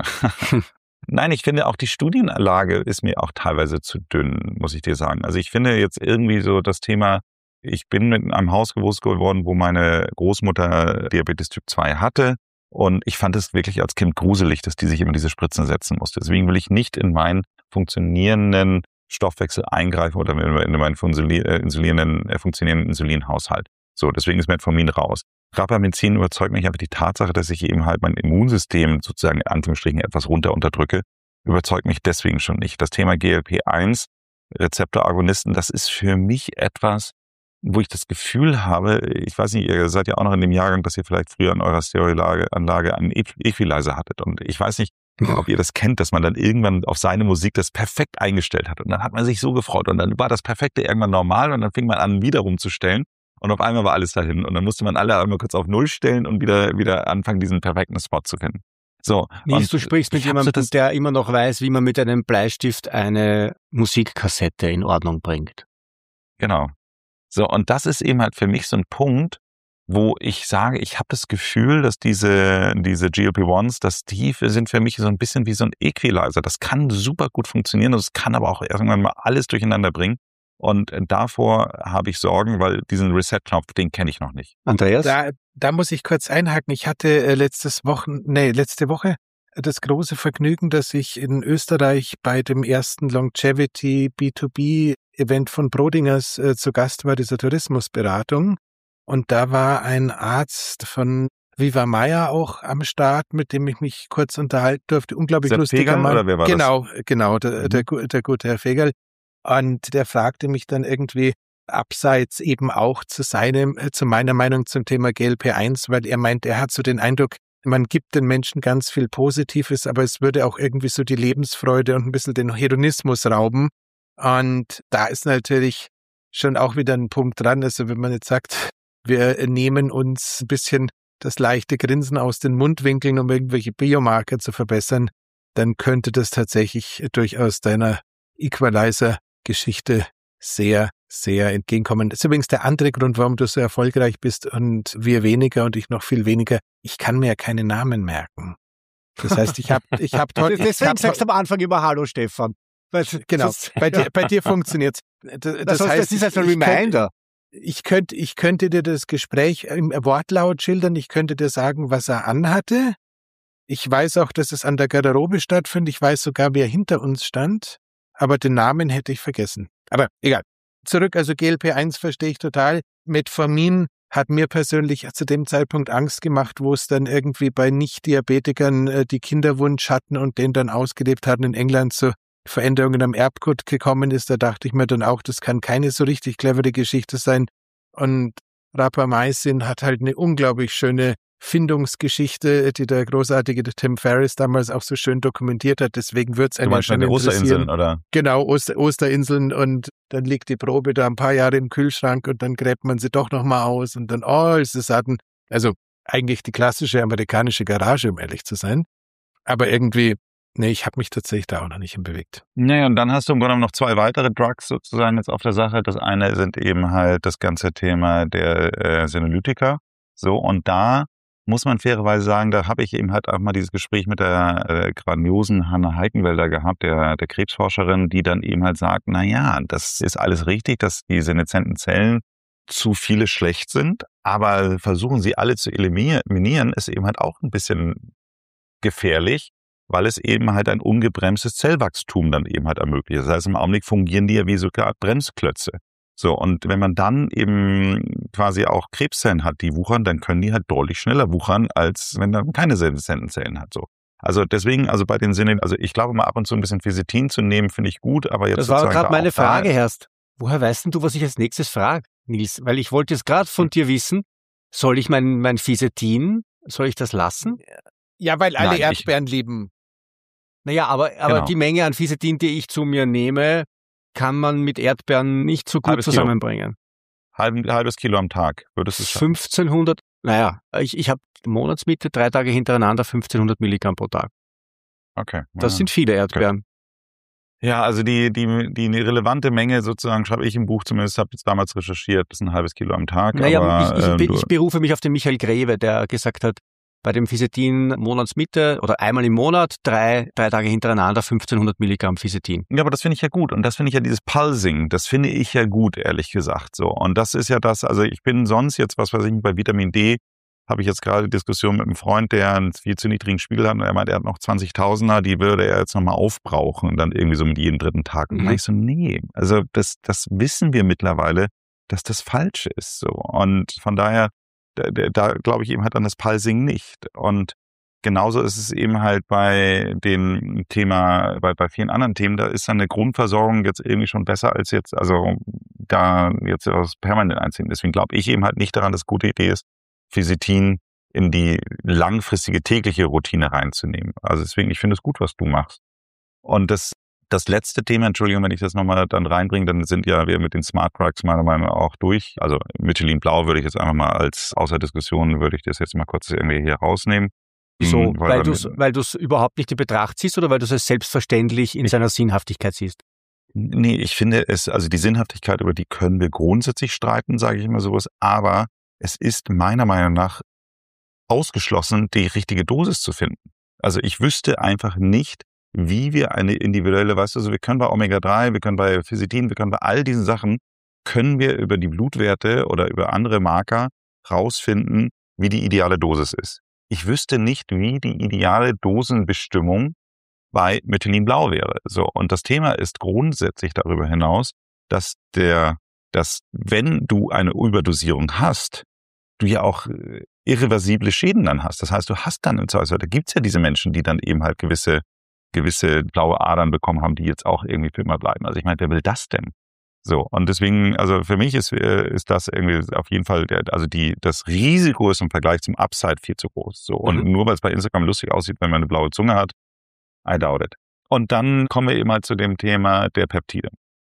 Nein, ich finde auch die Studienlage ist mir auch teilweise zu dünn, muss ich dir sagen. Also ich finde jetzt irgendwie so das Thema, ich bin in einem Haus groß geworden, wo meine Großmutter Diabetes Typ zwei hatte und ich fand es wirklich als Kind gruselig, dass die sich immer diese Spritzen setzen musste. Deswegen will ich nicht in meinen funktionierenden Stoffwechsel eingreifen oder in meinen insulierenden, äh, funktionierenden Insulinhaushalt. So, deswegen ist Metformin raus. Rapamycin überzeugt mich aber die Tatsache, dass ich eben halt mein Immunsystem sozusagen in Anführungsstrichen etwas runter unterdrücke, überzeugt mich deswegen schon nicht. Das Thema G L P eins Rezeptoragonisten, das ist für mich etwas, wo ich das Gefühl habe, ich weiß nicht, ihr seid ja auch noch in dem Jahrgang, dass ihr vielleicht früher an eurer Stereoanlage einen Equalizer hattet. Und ich weiß nicht, ob ihr das kennt, dass man dann irgendwann auf seine Musik das perfekt eingestellt hat. Und dann hat man sich so gefreut. Und dann war das Perfekte irgendwann normal und dann fing man an, wieder rumzustellen. Und auf einmal war alles dahin. Und dann musste man alle einmal kurz auf Null stellen und wieder wieder anfangen, diesen perfekten Spot zu kennen. So. Nils, und du sprichst mit ich hab so jemandem, das- der immer noch weiß, wie man mit einem Bleistift eine Musikkassette in Ordnung bringt. Genau. So, und das ist eben halt für mich so ein Punkt, wo ich sage, ich habe das Gefühl, dass diese diese G L P eins, dass die sind für mich so ein bisschen wie so ein Equalizer. Das kann super gut funktionieren, das kann aber auch irgendwann mal alles durcheinander bringen. Und davor habe ich Sorgen, weil diesen Reset-Knopf, den kenne ich noch nicht. Andreas? Da, da muss ich kurz einhaken. Ich hatte äh, letztes Wochen, nee, letzte Woche das große Vergnügen, dass ich in Österreich bei dem ersten Longevity B zwei B Event von Brodingers äh, zu Gast war, dieser Tourismusberatung. Und da war ein Arzt von Viva Maya auch am Start, mit dem ich mich kurz unterhalten durfte. Unglaublich Sepp lustiger Fegerl, Mann. oder wer war das? Genau, genau, der, Mhm. der, gu- der gute Herr Fegerl. Und der fragte mich dann irgendwie abseits eben auch zu seinem, äh, zu meiner Meinung zum Thema G L P eins, weil er meint, er hat so den Eindruck, man gibt den Menschen ganz viel Positives, aber es würde auch irgendwie so die Lebensfreude und ein bisschen den Hedonismus rauben. Und da ist natürlich schon auch wieder ein Punkt dran. Also wenn man jetzt sagt, wir nehmen uns ein bisschen das leichte Grinsen aus den Mundwinkeln, um irgendwelche Biomarker zu verbessern, dann könnte das tatsächlich durchaus deiner Equalizer-Geschichte sehr, sehr entgegenkommen. Das ist übrigens der andere Grund, warum du so erfolgreich bist und wir weniger und ich noch viel weniger. Ich kann mir ja keine Namen merken. Das heißt, ich habe ich hab toll... Deswegen sagst du am Anfang immer Hallo, Stefan. Weil, genau, das, bei dir, bei dir funktioniert's. Das, das, das heißt, das ist halt ein Reminder. Ich könnte, ich könnte dir das Gespräch im Wortlaut schildern. Ich könnte dir sagen, was er anhatte. Ich weiß auch, dass es an der Garderobe stattfindet. Ich weiß sogar, wer hinter uns stand. Aber den Namen hätte ich vergessen. Aber egal. Zurück, also G L P eins verstehe ich total. Metformin hat mir persönlich zu dem Zeitpunkt Angst gemacht, wo es dann irgendwie bei Nicht-Diabetikern äh, die Kinderwunsch hatten und den dann ausgelebt hatten in England zu Veränderungen am Erbgut gekommen ist. Da dachte ich mir dann auch, das kann keine so richtig clevere Geschichte sein. Und Rapamycin hat halt eine unglaublich schöne Findungsgeschichte, die der großartige Tim Ferriss damals auch so schön dokumentiert hat. Deswegen wird es einen ja schon interessieren. Osterinseln, oder? Genau, Oster, Osterinseln. Und dann liegt die Probe da ein paar Jahre im Kühlschrank und dann gräbt man sie doch nochmal aus und dann, oh, ist es hatten. Also eigentlich die klassische amerikanische Garage, um ehrlich zu sein. Aber irgendwie, nee, ich habe mich tatsächlich da auch noch nicht hinbewegt. Naja, und dann hast du im Grunde noch zwei weitere Drugs sozusagen jetzt auf der Sache. Das eine sind eben halt das ganze Thema der äh, Senolytika. So, und da muss man fairerweise sagen, da habe ich eben halt auch mal dieses Gespräch mit der äh, grandiosen Hanna Heikenwälder gehabt, der, der Krebsforscherin, die dann eben halt sagt, na ja, das ist alles richtig, dass die seneszenten Zellen zu viele schlecht sind, aber versuchen sie alle zu eliminieren, ist eben halt auch ein bisschen gefährlich, weil es eben halt ein ungebremstes Zellwachstum dann eben halt ermöglicht. Das heißt, im Augenblick fungieren die ja wie sogar Art Bremsklötze. So, und wenn man dann eben quasi auch Krebszellen hat, die wuchern, dann können die halt deutlich schneller wuchern, als wenn man keine seneszenten Zellen hat. So. Also deswegen, also bei den Sinnen, also ich glaube mal ab und zu ein bisschen Physetin zu nehmen, finde ich gut, aber jetzt das war gerade meine Frage, da, Herst. Woher weißt denn du, was ich als nächstes frage, Nils? Weil ich wollte jetzt gerade von dir wissen, soll ich mein, mein Physetin, soll ich das lassen? Ja, weil alle Nein, Erdbeeren ich, lieben. Naja, aber, aber genau. Die Menge an Physetin, die ich zu mir nehme, kann man mit Erdbeeren nicht so gut halbes zusammenbringen. Halb, halbes Kilo am Tag würdest du es schaffen. fünfzehnhundert, naja, ich, ich habe Monatsmitte, drei Tage hintereinander, fünfzehnhundert Milligramm pro Tag. Okay. Das ja. sind viele Erdbeeren. Okay. Ja, also die, die, die relevante Menge sozusagen, schreibe ich im Buch zumindest, habe jetzt damals recherchiert, das ist ein halbes Kilo am Tag. Naja, aber, ich, ich, äh, ich berufe mich auf den Michael Greve, der gesagt hat, bei dem Physetin Monatsmitte oder einmal im Monat, drei, drei Tage hintereinander, fünfzehnhundert Milligramm Physetin. Ja, aber das finde ich ja gut. Und das finde ich ja dieses Pulsing, das finde ich ja gut, ehrlich gesagt. So. Und das ist ja das, also ich bin sonst jetzt, was weiß ich, bei Vitamin D, habe ich jetzt gerade Diskussion mit einem Freund, der einen viel zu niedrigen Spiegel hat und er meint, er hat noch zwanzigtausender, die würde er jetzt nochmal aufbrauchen und dann irgendwie so mit jedem dritten Tag. Und mhm. dann ich so, nee, also das, das wissen wir mittlerweile, dass das falsch ist. So. Und von daher, Da, da glaube ich eben halt an das Pulsing nicht. Und genauso ist es eben halt bei dem Thema, bei, bei vielen anderen Themen, da ist dann eine Grundversorgung jetzt irgendwie schon besser als jetzt, also da jetzt was permanent einziehen. Deswegen glaube ich eben halt nicht daran, dass es eine gute Idee ist, Physetin in die langfristige tägliche Routine reinzunehmen. Also deswegen, ich finde es gut, was du machst. Und das Das letzte Thema, Entschuldigung, wenn ich das nochmal dann reinbringe, dann sind ja wir mit den Smart Drugs meiner Meinung nach auch durch. Also Methylin Blau würde ich jetzt einfach mal als außer Diskussion, würde ich das jetzt mal kurz irgendwie hier rausnehmen. Wieso? Weil, weil du es weil du's überhaupt nicht in Betracht ziehst oder weil du es als selbstverständlich in seiner Sinnhaftigkeit siehst? Nee, ich finde es, also die Sinnhaftigkeit, über die können wir grundsätzlich streiten, sage ich immer sowas, aber es ist meiner Meinung nach ausgeschlossen, die richtige Dosis zu finden. Also ich wüsste einfach nicht, wie wir eine individuelle, weißt du, also wir können bei Omega drei, wir können bei Physetin, wir können bei all diesen Sachen, können wir über die Blutwerte oder über andere Marker rausfinden, wie die ideale Dosis ist. Ich wüsste nicht, wie die ideale Dosenbestimmung bei Methylin Blau wäre. So, und das Thema ist grundsätzlich darüber hinaus, dass der, dass wenn du eine Überdosierung hast, du ja auch irreversible Schäden dann hast. Das heißt, du hast dann im Zweifelsfall, da gibt's ja diese Menschen, die dann eben halt gewisse gewisse blaue Adern bekommen haben, die jetzt auch irgendwie für immer bleiben. Also ich meine, wer will das denn? So, und deswegen, also für mich ist, ist das irgendwie auf jeden Fall, der, also die, das Risiko ist im Vergleich zum Upside viel zu groß. So, und mhm. nur weil es bei Instagram lustig aussieht, wenn man eine blaue Zunge hat, I doubt it. Und dann kommen wir eben halt zu dem Thema der Peptide.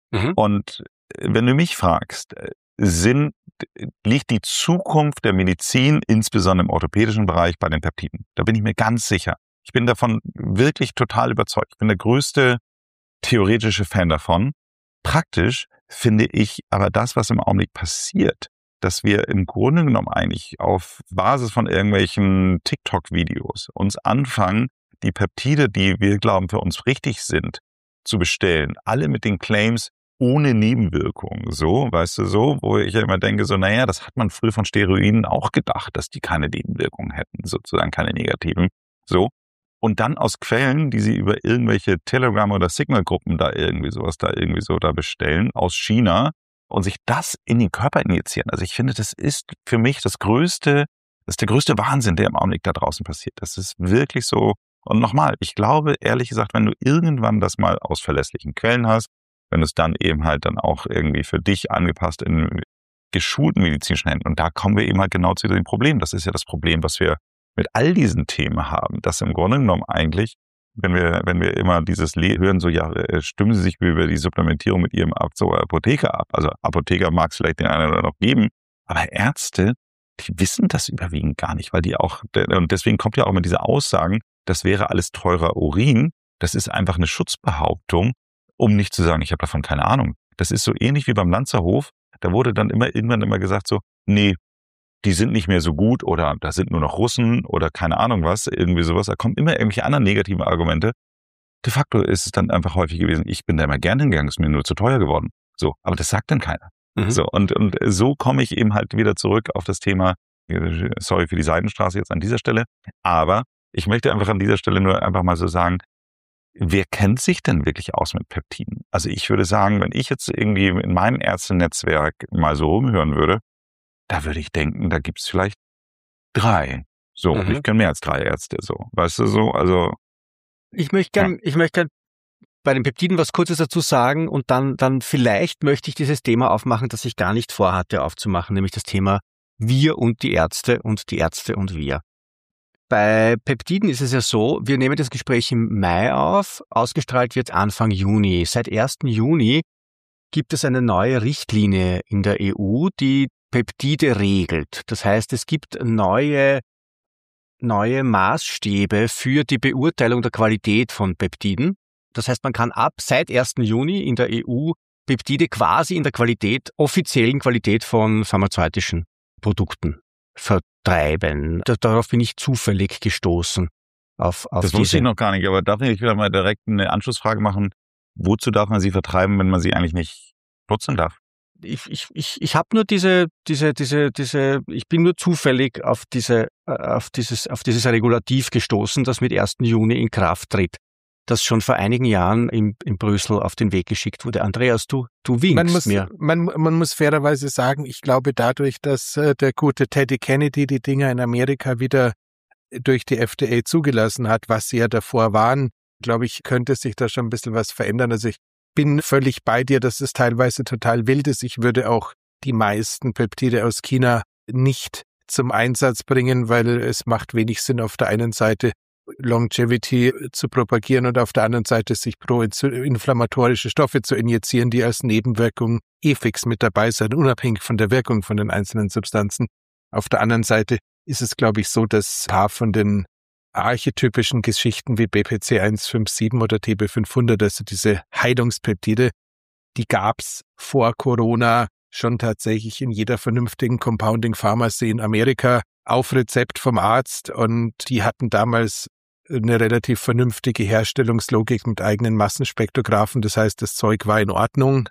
Mhm. Und wenn du mich fragst, sind, liegt die Zukunft der Medizin, insbesondere im orthopädischen Bereich, bei den Peptiden? Da bin ich mir ganz sicher. Ich bin davon wirklich total überzeugt. Ich bin der größte theoretische Fan davon. Praktisch finde ich aber das, was im Augenblick passiert, dass wir im Grunde genommen eigentlich auf Basis von irgendwelchen TikTok-Videos uns anfangen, die Peptide, die wir glauben für uns richtig sind, zu bestellen. Alle mit den Claims ohne Nebenwirkungen. So, weißt du, so, wo ich ja immer denke, so, naja, das hat man früher von Steroiden auch gedacht, dass die keine Nebenwirkungen hätten, sozusagen keine negativen. So. Und dann aus Quellen, die sie über irgendwelche Telegram- oder Signal-Gruppen da irgendwie sowas da irgendwie so da bestellen, aus China, und sich das in den Körper injizieren. Also ich finde, das ist für mich das größte, das ist der größte Wahnsinn, der im Augenblick da draußen passiert. Das ist wirklich so. Und nochmal, ich glaube, ehrlich gesagt, wenn du irgendwann das mal aus verlässlichen Quellen hast, wenn du es dann eben halt dann auch irgendwie für dich angepasst in geschulten medizinischen Händen. Und da kommen wir eben halt genau zu dem Problem. Das ist ja das Problem, was wir mit all diesen Themen haben, dass im Grunde genommen eigentlich, wenn wir, wenn wir immer dieses Le- hören, so, ja, stimmen Sie sich über die Supplementierung mit Ihrem Arzt oder Apotheker ab. Also Apotheker mag es vielleicht den einen oder noch geben, aber Ärzte, die wissen das überwiegend gar nicht, weil die auch, und deswegen kommt ja auch immer diese Aussagen, das wäre alles teurer Urin. Das ist einfach eine Schutzbehauptung, um nicht zu sagen, ich habe davon keine Ahnung. Das ist so ähnlich wie beim Lanzerhof. Da wurde dann immer irgendwann immer gesagt so, nee, die sind nicht mehr so gut oder da sind nur noch Russen oder keine Ahnung was, irgendwie sowas. Da kommen immer irgendwelche anderen negativen Argumente. De facto ist es dann einfach häufig gewesen, ich bin da immer gerne hingegangen, ist mir nur zu teuer geworden. So, aber das sagt dann keiner. Mhm. So, und, und so komme ich eben halt wieder zurück auf das Thema, sorry für die Seidenstraße jetzt an dieser Stelle, aber ich möchte einfach an dieser Stelle nur einfach mal so sagen, wer kennt sich denn wirklich aus mit Peptiden? Also ich würde sagen, wenn ich jetzt irgendwie in meinem Ärztenetzwerk mal so rumhören würde, da würde ich denken, da gibt's vielleicht drei. So, mhm. Ich kenne mehr als drei Ärzte, so. Weißt du, so, also. Ich möchte gern, ja. ich möchte gern bei den Peptiden was Kurzes dazu sagen und dann, dann vielleicht möchte ich dieses Thema aufmachen, das ich gar nicht vorhatte aufzumachen, nämlich das Thema wir und die Ärzte und die Ärzte und wir. Bei Peptiden ist es ja so, wir nehmen das Gespräch im Mai auf, ausgestrahlt wird Anfang Juni. Seit ersten Juni gibt es eine neue Richtlinie in der E U, die Peptide regelt. Das heißt, es gibt neue, neue Maßstäbe für die Beurteilung der Qualität von Peptiden. Das heißt, man kann ab seit ersten Juni in der E U Peptide quasi in der Qualität, offiziellen Qualität von pharmazeutischen Produkten vertreiben. Darauf bin ich zufällig gestoßen. Auf, auf das diese. wusste ich noch gar nicht, aber darf ich wieder mal direkt eine Anschlussfrage machen? Wozu darf man sie vertreiben, wenn man sie eigentlich nicht nutzen darf? Ich, ich, ich, ich habe nur diese, diese, diese, diese, ich bin nur zufällig auf diese, auf dieses, auf dieses Regulativ gestoßen, das mit ersten Juni in Kraft tritt, das schon vor einigen Jahren in, in Brüssel auf den Weg geschickt wurde. Andreas, du, du winkst man muss, mir. Man, man muss fairerweise sagen, ich glaube dadurch, dass äh, der gute Teddy Kennedy die Dinger in Amerika wieder durch die F D A zugelassen hat, was sie ja davor waren, glaube ich, könnte sich da schon ein bisschen was verändern. Also ich bin völlig bei dir, dass es teilweise total wild ist. Ich würde auch die meisten Peptide aus China nicht zum Einsatz bringen, weil es macht wenig Sinn, auf der einen Seite Longevity zu propagieren und auf der anderen Seite sich pro-inflammatorische Stoffe zu injizieren, die als Nebenwirkung eh fix mit dabei sind, unabhängig von der Wirkung von den einzelnen Substanzen. Auf der anderen Seite ist es, glaube ich, so, dass ein paar von den archetypischen Geschichten wie B P C eins fünf sieben oder T B fünfhundert, also diese Heilungspeptide, die gab's vor Corona schon tatsächlich in jeder vernünftigen Compounding Pharmacy in Amerika auf Rezept vom Arzt, und die hatten damals eine relativ vernünftige Herstellungslogik mit eigenen Massenspektrographen. Das heißt, das Zeug war in Ordnung.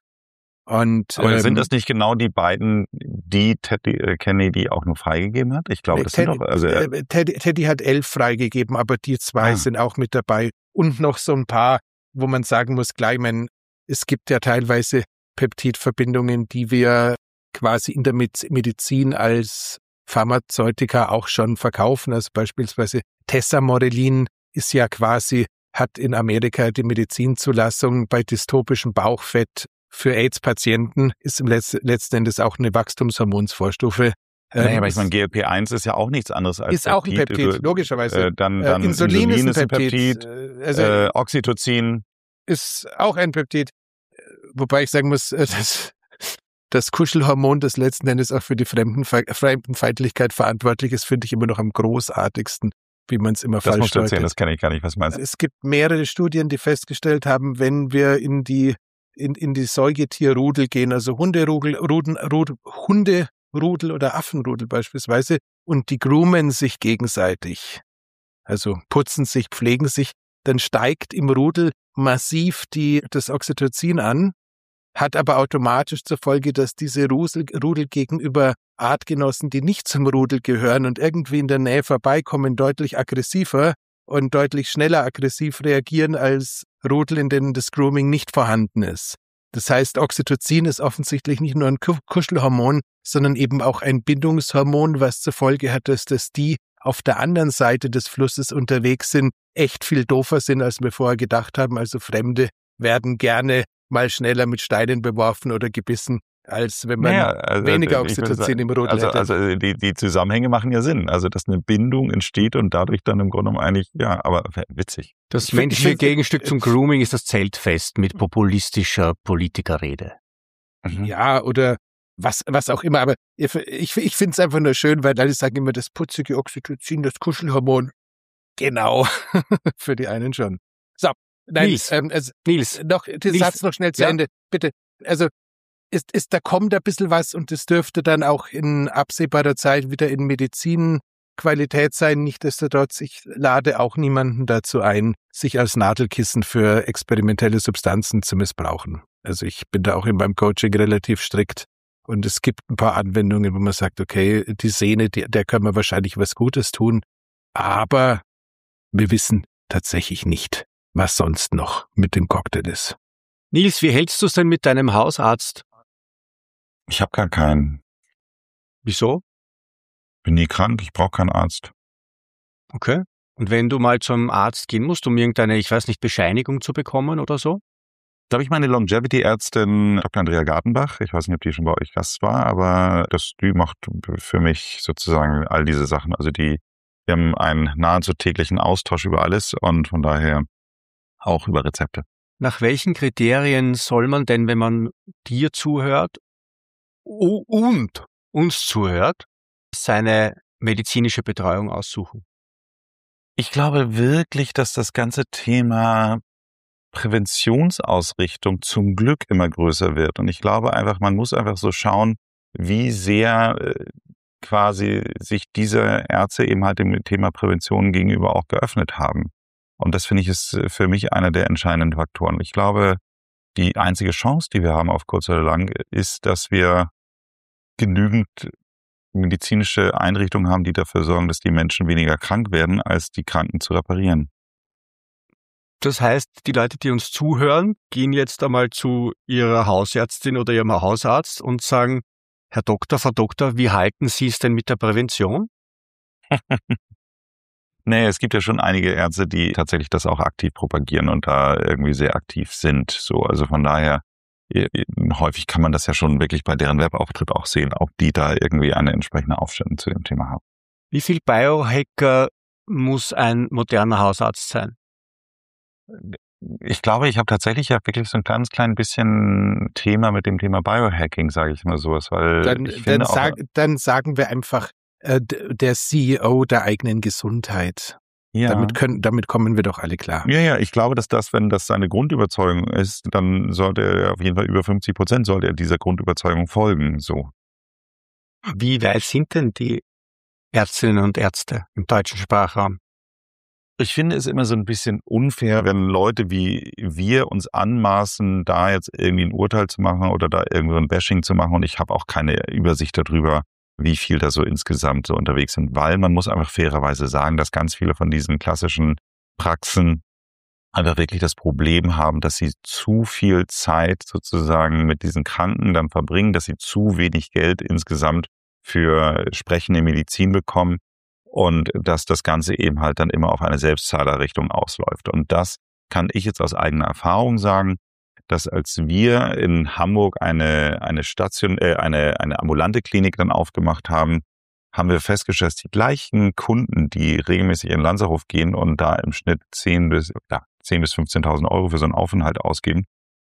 Und, aber ähm, sind das nicht genau die beiden, die Teddy Kennedy auch nur freigegeben hat? Ich glaube, das Teddy, sind doch, also äh, Teddy, Teddy hat elf freigegeben, aber die zwei ah. sind auch mit dabei. Und noch so ein paar, wo man sagen muss, gleich, man, es gibt ja teilweise Peptidverbindungen, die wir quasi in der Medizin als Pharmazeutika auch schon verkaufen. Also beispielsweise Tesamorelin ist ja quasi, hat in Amerika die Medizinzulassung bei dystopischem Bauchfett für AIDS-Patienten, ist im Letz- letzten Endes auch eine Wachstumshormonsvorstufe. Naja, ähm, aber ich meine, G L P eins ist ja auch nichts anderes als ist Peptid. Ist auch ein Peptid, logischerweise. Äh, dann dann äh, Insulin, Insulin ist ein Peptid, Peptid. Also, äh, Oxytocin ist auch ein Peptid. wobei ich sagen muss, das, das Kuschelhormon, das letzten Endes auch für die Fremdenfe- Fremdenfeindlichkeit verantwortlich ist, finde ich immer noch am großartigsten, wie man es immer Das falsch musst du erzählen, deutet. das kenne ich gar nicht. Was meinst du? Es gibt mehrere Studien, die festgestellt haben, wenn wir in die in, in die Säugetierrudel gehen, also Hunderudel, Ruden, Rudel, Hunderudel oder Affenrudel beispielsweise, und die groomen sich gegenseitig, also putzen sich, pflegen sich, dann steigt im Rudel massiv die, das Oxytocin an, hat aber automatisch zur Folge, dass diese Rudel, Rudel gegenüber Artgenossen, die nicht zum Rudel gehören und irgendwie in der Nähe vorbeikommen, deutlich aggressiver und deutlich schneller aggressiv reagieren als Rudel, in denen das Grooming nicht vorhanden ist. Das heißt, Oxytocin ist offensichtlich nicht nur ein Kuschelhormon, sondern eben auch ein Bindungshormon, was zur Folge hat, dass das die auf der anderen Seite des Flusses unterwegs sind, echt viel doofer sind, als wir vorher gedacht haben. Also Fremde werden gerne mal schneller mit Steinen beworfen oder gebissen, als wenn man Naja, also weniger ich würde Oxytocin sagen, im Rudel also, hätte. Also die, die Zusammenhänge machen ja Sinn. Also dass eine Bindung entsteht und dadurch dann im Grunde genommen eigentlich, ja, aber witzig. Das Ich find- menschliche ich find- Gegenstück zum Grooming ist das Zeltfest mit populistischer Politikerrede. Ja, oder was, was auch immer. Aber ich, ich, ich finde es einfach nur schön, weil alle sagen immer, das putzige Oxytocin, das Kuschelhormon. Genau. Für die einen schon. So. Nein, Nils. ähm, also, Nils, noch, den Nils, Satz noch schnell zu ja. Ende. Bitte. Also, ist, ist, da kommt ein bisschen was und das dürfte dann auch in absehbarer Zeit wieder in Medizinqualität sein. Nichtsdestotrotz, ich lade auch niemanden dazu ein, sich als Nadelkissen für experimentelle Substanzen zu missbrauchen. Also ich bin da auch in meinem Coaching relativ strikt. Und es gibt ein paar Anwendungen, wo man sagt, okay, die Sehne, die, der können wir wahrscheinlich was Gutes tun. Aber wir wissen tatsächlich nicht, was sonst noch mit dem Cocktail ist. Nils, wie hältst du es denn mit deinem Hausarzt? Ich habe gar keinen. Wieso? Bin nie krank, ich brauche keinen Arzt. Okay. Und wenn du mal zum Arzt gehen musst, um irgendeine, ich weiß nicht, Bescheinigung zu bekommen oder so? Da habe ich meine Longevity-Ärztin, Doktor Andrea Gartenbach, ich weiß nicht, ob die schon bei euch Gast war, aber das, die macht für mich sozusagen all diese Sachen. Also die, wir haben einen nahezu täglichen Austausch über alles und von daher auch über Rezepte. Nach welchen Kriterien soll man denn, wenn man dir zuhört und uns zuhört, seine medizinische Betreuung aussuchen? Ich glaube wirklich, dass das ganze Thema Präventionsausrichtung zum Glück immer größer wird. Und ich glaube einfach, man muss einfach so schauen, wie sehr äh, quasi sich diese Ärzte eben halt dem Thema Prävention gegenüber auch geöffnet haben. Und das finde ich ist für mich einer der entscheidenden Faktoren. Ich glaube, die einzige Chance, die wir haben auf kurz oder lang, ist, dass wir genügend medizinische Einrichtungen haben, die dafür sorgen, dass die Menschen weniger krank werden, als die Kranken zu reparieren. Das heißt, die Leute, die uns zuhören, gehen jetzt einmal zu ihrer Hausärztin oder ihrem Hausarzt und sagen, Herr Doktor, Frau Doktor, wie halten Sie es denn mit der Prävention? Nee, es gibt ja schon einige Ärzte, die tatsächlich das auch aktiv propagieren und da irgendwie sehr aktiv sind. So, also von daher, häufig kann man das ja schon wirklich bei deren Webauftritt auch sehen, ob die da irgendwie eine entsprechende Aufstellung zu dem Thema haben. Wie viel Biohacker muss ein moderner Hausarzt sein? Ich glaube, ich habe tatsächlich ja wirklich so ein ganz klein bisschen Thema mit dem Thema Biohacking, sage ich mal sowas, weil Dann, ich finde dann, auch, sag, dann sagen wir einfach äh, der C E O der eigenen Gesundheit. ja. Damit, können, damit kommen wir doch alle klar. Ja, ja, ich glaube, dass das, wenn das seine Grundüberzeugung ist, dann sollte er auf jeden Fall über fünfzig Prozent sollte er dieser Grundüberzeugung folgen, so. Wie weit sind denn die Ärztinnen und Ärzte im deutschen Sprachraum? Ich finde es immer so ein bisschen unfair, wenn Leute wie wir uns anmaßen, da jetzt irgendwie ein Urteil zu machen oder da irgendwie ein Bashing zu machen. Und ich habe auch keine Übersicht darüber, wie viel da so insgesamt so unterwegs sind. Weil man muss einfach fairerweise sagen, dass ganz viele von diesen klassischen Praxen einfach wirklich das Problem haben, dass sie zu viel Zeit sozusagen mit diesen Kranken dann verbringen, dass sie zu wenig Geld insgesamt für sprechende Medizin bekommen. Und dass das Ganze eben halt dann immer auf eine Selbstzahlerrichtung ausläuft. Und das kann ich jetzt aus eigener Erfahrung sagen, dass als wir in Hamburg eine eine Station, äh, eine eine ambulante Klinik dann aufgemacht haben, haben wir festgestellt, dass die gleichen Kunden, die regelmäßig in den Lanzerhof gehen und da im Schnitt zehn bis ja, zehn bis fünfzehntausend Euro für so einen Aufenthalt ausgeben,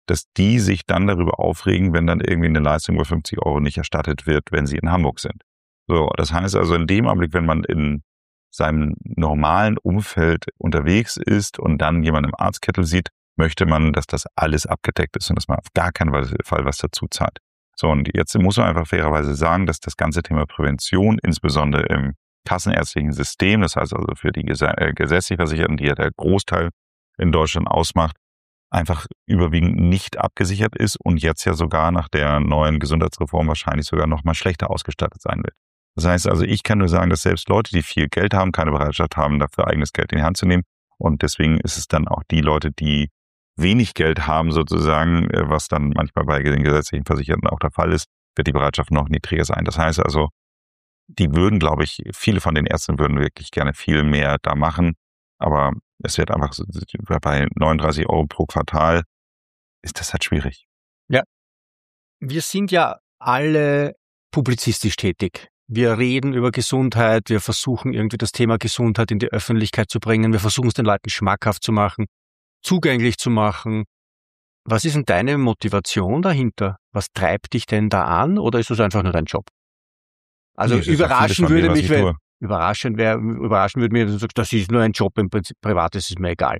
dass die sich dann darüber aufregen, wenn dann irgendwie eine Leistung über fünfzig Euro nicht erstattet wird, wenn sie in Hamburg sind. So, das heißt also in dem Augenblick, wenn man in seinem normalen Umfeld unterwegs ist und dann jemanden im Arztkittel sieht, möchte man, dass das alles abgedeckt ist und dass man auf gar keinen Fall was dazu zahlt. So, und jetzt muss man einfach fairerweise sagen, dass das ganze Thema Prävention, insbesondere im kassenärztlichen System, das heißt also für die ges- äh, gesetzlich Versicherten, die ja der Großteil in Deutschland ausmacht, einfach überwiegend nicht abgesichert ist und jetzt ja sogar nach der neuen Gesundheitsreform wahrscheinlich sogar noch mal schlechter ausgestattet sein wird. Das heißt also, ich kann nur sagen, dass selbst Leute, die viel Geld haben, keine Bereitschaft haben, dafür eigenes Geld in die Hand zu nehmen. Und deswegen ist es dann auch die Leute, die wenig Geld haben sozusagen, was dann manchmal bei den gesetzlichen Versicherten auch der Fall ist, wird die Bereitschaft noch niedriger sein. Das heißt also, die würden, glaube ich, viele von den Ärzten würden wirklich gerne viel mehr da machen. Aber es wird einfach so, bei neununddreißig Euro pro Quartal ist das halt schwierig. Ja. Wir sind ja alle publizistisch tätig. Wir reden über Gesundheit, wir versuchen irgendwie das Thema Gesundheit in die Öffentlichkeit zu bringen, wir versuchen es den Leuten schmackhaft zu machen, zugänglich zu machen. Was ist denn deine Motivation dahinter? Was treibt dich denn da an oder ist es einfach nur dein Job? Also Nee, überraschen würde mir, mich, wenn, überraschen wäre, überraschen würde mir, wenn du sagst, das ist nur ein Job, im Prinzip privat, das ist mir egal.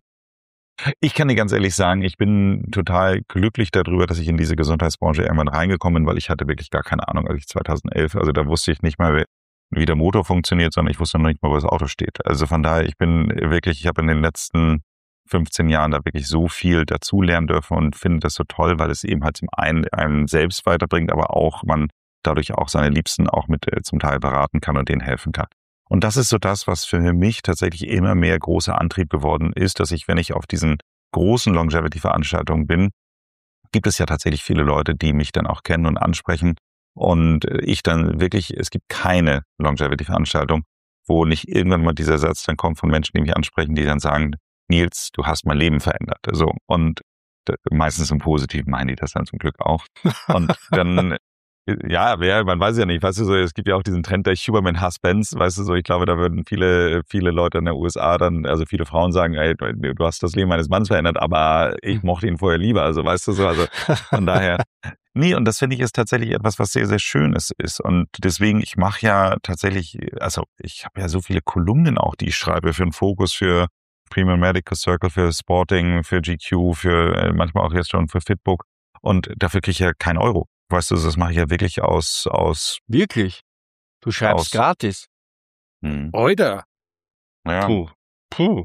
Ich kann dir ganz ehrlich sagen, ich bin total glücklich darüber, dass ich in diese Gesundheitsbranche irgendwann reingekommen bin, weil ich hatte wirklich gar keine Ahnung, als ich zweitausendelf, also da wusste ich nicht mal, wie der Motor funktioniert, sondern ich wusste noch nicht mal, wo das Auto steht. Also von daher, ich bin wirklich, ich habe in den letzten fünfzehn Jahren da wirklich so viel dazulernen dürfen und finde das so toll, weil es eben halt zum einen einem selbst weiterbringt, aber auch man dadurch auch seine Liebsten auch mit äh, zum Teil beraten kann und denen helfen kann. Und das ist so das, was für mich tatsächlich immer mehr großer Antrieb geworden ist, dass ich, wenn ich auf diesen großen Longevity-Veranstaltungen bin, gibt es ja tatsächlich viele Leute, die mich dann auch kennen und ansprechen. Und ich dann wirklich, es gibt keine Longevity-Veranstaltung, wo nicht irgendwann mal dieser Satz dann kommt von Menschen, die mich ansprechen, die dann sagen, Nils, du hast mein Leben verändert. So, und meistens im Positiven meinen die das dann zum Glück auch. Und dann ja, wer, man weiß ja nicht, weißt du, so, es gibt ja auch diesen Trend der Huberman Husbands, weißt du, so, ich glaube, da würden viele, viele Leute in der U S A dann, also viele Frauen sagen, ey, du hast das Leben meines Mannes verändert, aber ich mochte ihn vorher lieber, also, weißt du, so, also, von daher, nee, und das finde ich ist tatsächlich etwas, was sehr, sehr Schönes ist und deswegen, ich mache ja tatsächlich, also, ich habe ja so viele Kolumnen auch, die ich schreibe für den Fokus, für Premium Medical Circle, für Sporting, für G Q, für, manchmal auch jetzt schon für Fitbook und dafür kriege ich ja keinen Euro. Weißt du, das mache ich ja wirklich aus... aus Wirklich? Du schreibst aus, gratis? Hm. Oder? Ja. Puh. Puh.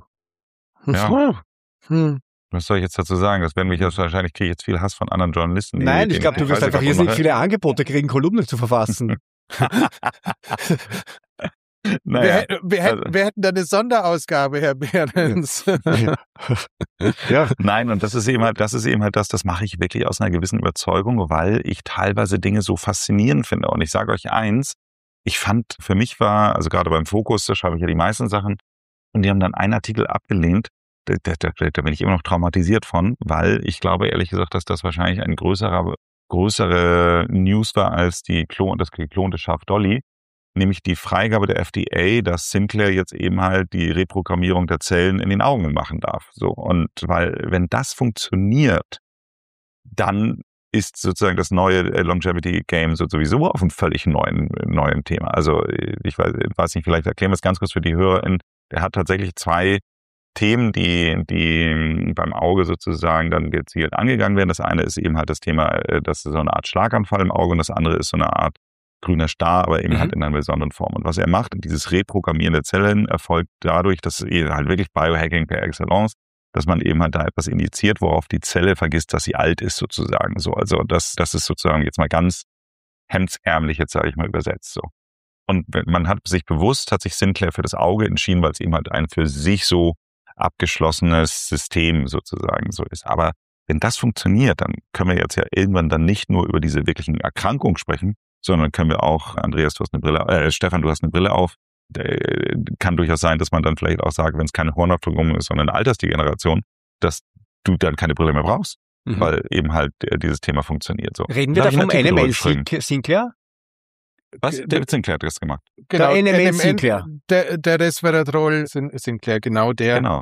Ja. Hm. Was soll ich jetzt dazu sagen? Das werden mich jetzt wahrscheinlich, kriege ich jetzt viel Hass von anderen Journalisten. Nein, ich glaube, du wirst einfach irrsinnig viele Angebote kriegen, Kolumnen zu verfassen. Naja, wir, wir, hätten, also, wir hätten da eine Sonderausgabe, Herr Behrens. Ja. Nein, und das ist eben halt, das ist eben halt das, das mache ich wirklich aus einer gewissen Überzeugung, weil ich teilweise Dinge so faszinierend finde. Und ich sage euch eins, ich fand, für mich war, also gerade beim Fokus, da schreibe ich ja die meisten Sachen, und die haben dann einen Artikel abgelehnt, da, da, da, da bin ich immer noch traumatisiert von, weil ich glaube ehrlich gesagt, dass das wahrscheinlich ein größerer, größere News war als die Klon, das geklonte Schaf Dolly. Nämlich die Freigabe der F D A, dass Sinclair jetzt eben halt die Reprogrammierung der Zellen in den Augen machen darf. So, und weil, wenn das funktioniert, dann ist sozusagen das neue Longevity Game so sowieso auf einem völlig neuen, neuen Thema. Also, ich weiß, weiß nicht, vielleicht erklären wir es ganz kurz für die HörerInnen. Der hat tatsächlich zwei Themen, die, die beim Auge sozusagen dann gezielt angegangen werden. Das eine ist eben halt das Thema, das ist so eine Art Schlaganfall im Auge und das andere ist so eine Art grüner Star, aber eben mhm. halt in einer besonderen Form. Und was er macht, dieses Reprogrammieren der Zellen erfolgt dadurch, dass halt wirklich Biohacking per Excellence, dass man eben halt da etwas injiziert, worauf die Zelle vergisst, dass sie alt ist sozusagen. So, also das, das ist sozusagen jetzt mal ganz hemdsärmlich, jetzt sage ich mal übersetzt so. Und man hat sich bewusst, hat sich Sinclair für das Auge entschieden, weil es eben halt ein für sich so abgeschlossenes System sozusagen so ist. Aber wenn das funktioniert, dann können wir jetzt ja irgendwann dann nicht nur über diese wirklichen Erkrankungen sprechen, sondern können wir auch, Andreas, du hast eine Brille, äh, Stefan, du hast eine Brille auf. Äh, kann durchaus sein, dass man dann vielleicht auch sagt, wenn es keine Hornhautverkrümmung ist, sondern eine Altersdegeneration, dass du dann keine Brille mehr brauchst, mhm. weil eben halt äh, dieses Thema funktioniert. So. Reden wir da vom N M L Sinclair? Was? David Sinclair hat das gemacht. Genau, der N M L Sinclair. Der, der Resveratrol Sinclair, genau der. Genau.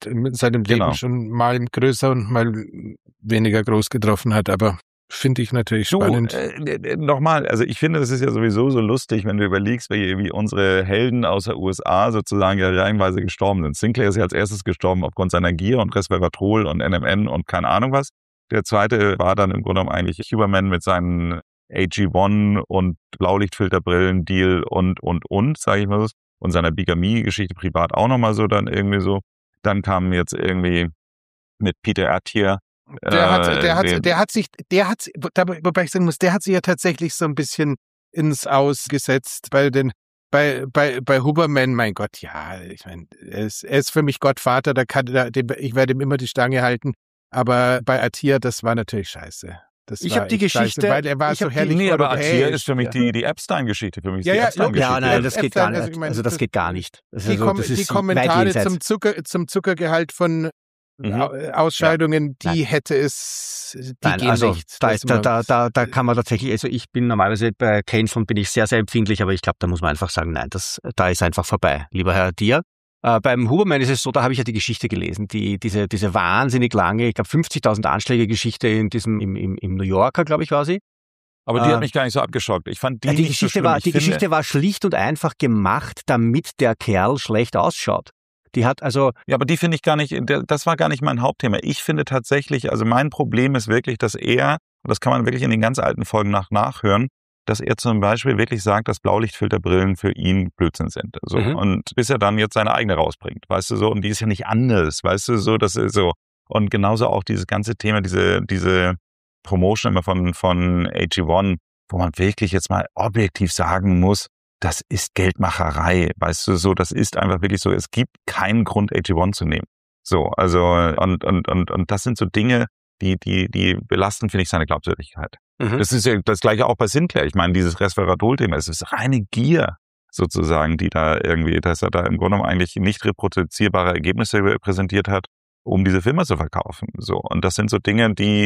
vielleicht in seinem Leben Genau. schon mal größer und mal weniger groß getroffen hat, aber finde ich natürlich spannend. Du, äh, nochmal, also ich finde, das ist ja sowieso so lustig, wenn du überlegst, wie, wie unsere Helden aus der U S A sozusagen ja reihenweise gestorben sind. Sinclair ist ja als erstes gestorben aufgrund seiner Gier und Resveratrol und N M N und keine Ahnung was. Der zweite war dann im Grunde genommen eigentlich Huberman mit seinen A G eins und Blaulichtfilterbrillen-Deal und, und, und, sage ich mal so. Und seiner Bigamie-Geschichte privat auch nochmal so dann irgendwie so. Dann kam jetzt irgendwie mit Peter Attier. Der hat, der äh, hat, den- der hat sich, der hat, wobei ich sagen muss, der hat sich ja tatsächlich so ein bisschen ins Aus gesetzt bei den, bei, bei, bei Huberman, mein Gott, ja, ich meine, er ist, er ist für mich Gottvater, da kann, da, dem, ich werde ihm immer die Stange halten, aber bei Attier, das war natürlich scheiße. Das Ich war hab die echt scheiße, Geschichte- weil er war ich so hab die- herrlich. Nee, aber europäisch. Attier ist für mich Ja. die, die Epstein-Geschichte. Für mich ist Ja, die ja, Epstein-Geschichte. Ja, nein, das geht gar Also, nicht. ich meine, Also das das- geht gar nicht. Das Die, ist so- Kom das die ist weit Kommentare jenseits. zum Zucker, zum Zuckergehalt von Mhm. Au- Ausscheidungen, die Nein. hätte es, die Nein, gehen also nicht. da, Das ist, da, man- da, da, da kann man tatsächlich, also ich bin normalerweise bei Keynes bin ich sehr, sehr empfindlich, aber ich glaube, da muss man einfach sagen, nein, das, da ist einfach vorbei, lieber Herr Attier. Äh, beim Huberman ist es so, da habe ich ja die Geschichte gelesen, die, diese, diese wahnsinnig lange, ich glaube fünfzigtausend Anschläge-Geschichte in diesem, im, im, im New Yorker, glaube ich, war sie. Aber die Äh, hat mich gar nicht so abgeschockt. Ich fand die, Ja, die nicht so Geschichte schlimm. war, Ich die finde, Geschichte war schlicht und einfach gemacht, damit der Kerl schlecht ausschaut. Die hat also, Ja, aber die finde ich gar nicht, der- das war gar nicht mein Hauptthema. Ich finde tatsächlich, also mein Problem ist wirklich, dass er, und das kann man wirklich in den ganz alten Folgen nach nachhören, dass er zum Beispiel wirklich sagt, dass Blaulichtfilterbrillen für ihn Blödsinn sind. So. Mhm. Und bis er dann jetzt seine eigene rausbringt, weißt du so, und die ist ja nicht anders, weißt du so, das ist so. Und genauso auch dieses ganze Thema, diese, diese Promotion immer von, von A G eins, wo man wirklich jetzt mal objektiv sagen muss, das ist Geldmacherei, weißt du, so, das ist einfach wirklich so, es gibt keinen Grund, A G eins zu nehmen. So, also, und, und, und, und das sind so Dinge, die, die, die belasten, finde ich, seine Glaubwürdigkeit. mhm. Das ist ja das Gleiche auch bei Sinclair. Ich meine, dieses Resveratrol-Thema, es ist reine Gier sozusagen, die da irgendwie, dass er da im Grunde genommen eigentlich nicht reproduzierbare Ergebnisse präsentiert hat, um diese Firma zu verkaufen. So, und das sind so Dinge, die,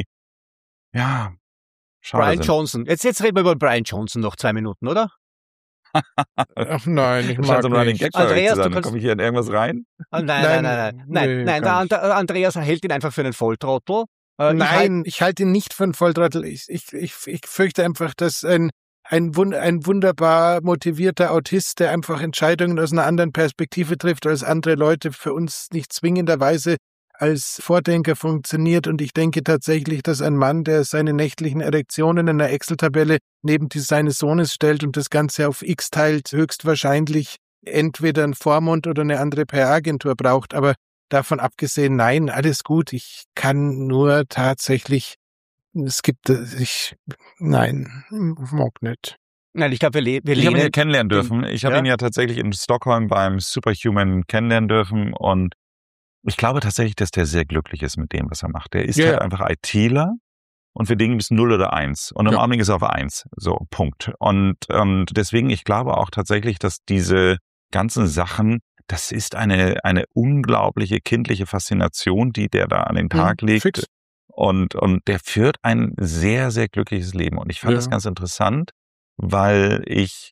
ja, schade Brian sind. Johnson. Jetzt, jetzt reden wir über Brian Johnson noch zwei Minuten, oder? Ach nein, ich Das scheint mag so ein Running nicht. Gag für euch Andreas, zu du sein. kannst- Komme ich hier in irgendwas rein? Ah, nein, Nein, nein, nein, nein, nein, nee, nein, gar der And- Andreas hält ihn einfach für einen Volltrottel. Äh, ich Nein, ich halte ihn nicht für einen Volltrottel. Ich, ich, ich, ich fürchte einfach, dass ein, ein, wun- ein wunderbar motivierter Autist, der einfach Entscheidungen aus einer anderen Perspektive trifft, als andere Leute für uns nicht zwingenderweise als Vordenker funktioniert. Und ich denke tatsächlich, dass ein Mann, der seine nächtlichen Erektionen in einer Excel-Tabelle neben die seines Sohnes stellt und das Ganze auf X teilt, höchstwahrscheinlich entweder einen Vormund oder eine andere P R-Agentur braucht. Aber davon abgesehen, nein, alles gut. Ich kann nur tatsächlich, es gibt, ich, nein, mag nicht. Nein, ich glaube, wir, le wir Ich habe ihn ja lehnen. kennenlernen dürfen. Ich habe Ja. ihn ja tatsächlich in Stockholm beim Superhuman kennenlernen dürfen und ich glaube tatsächlich, dass der sehr glücklich ist mit dem, was er macht. Der ist Ja, halt ja. einfach ITler und für den gibt es null oder eins. Und im Ja. Augenblick ist er auf eins. So, Punkt. Und, und deswegen, ich glaube auch tatsächlich, dass diese ganzen Sachen, das ist eine, eine unglaubliche kindliche Faszination, die der da an den Tag Hm, legt. fix. Und, und der führt ein sehr, sehr glückliches Leben. Und ich fand Ja. das ganz interessant, weil ich,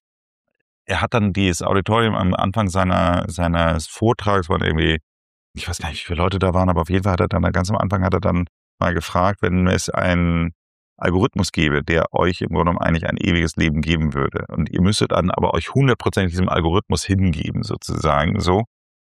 er hat dann dieses Auditorium am Anfang seiner, seines Vortrags, waren irgendwie, ich weiß gar nicht, wie viele Leute da waren, aber auf jeden Fall hat er dann, ganz am Anfang hat er dann mal gefragt, wenn es einen Algorithmus gäbe, der euch im Grunde genommen eigentlich ein ewiges Leben geben würde. Und ihr müsstet dann aber euch hundertprozentig diesem Algorithmus hingeben, sozusagen, so,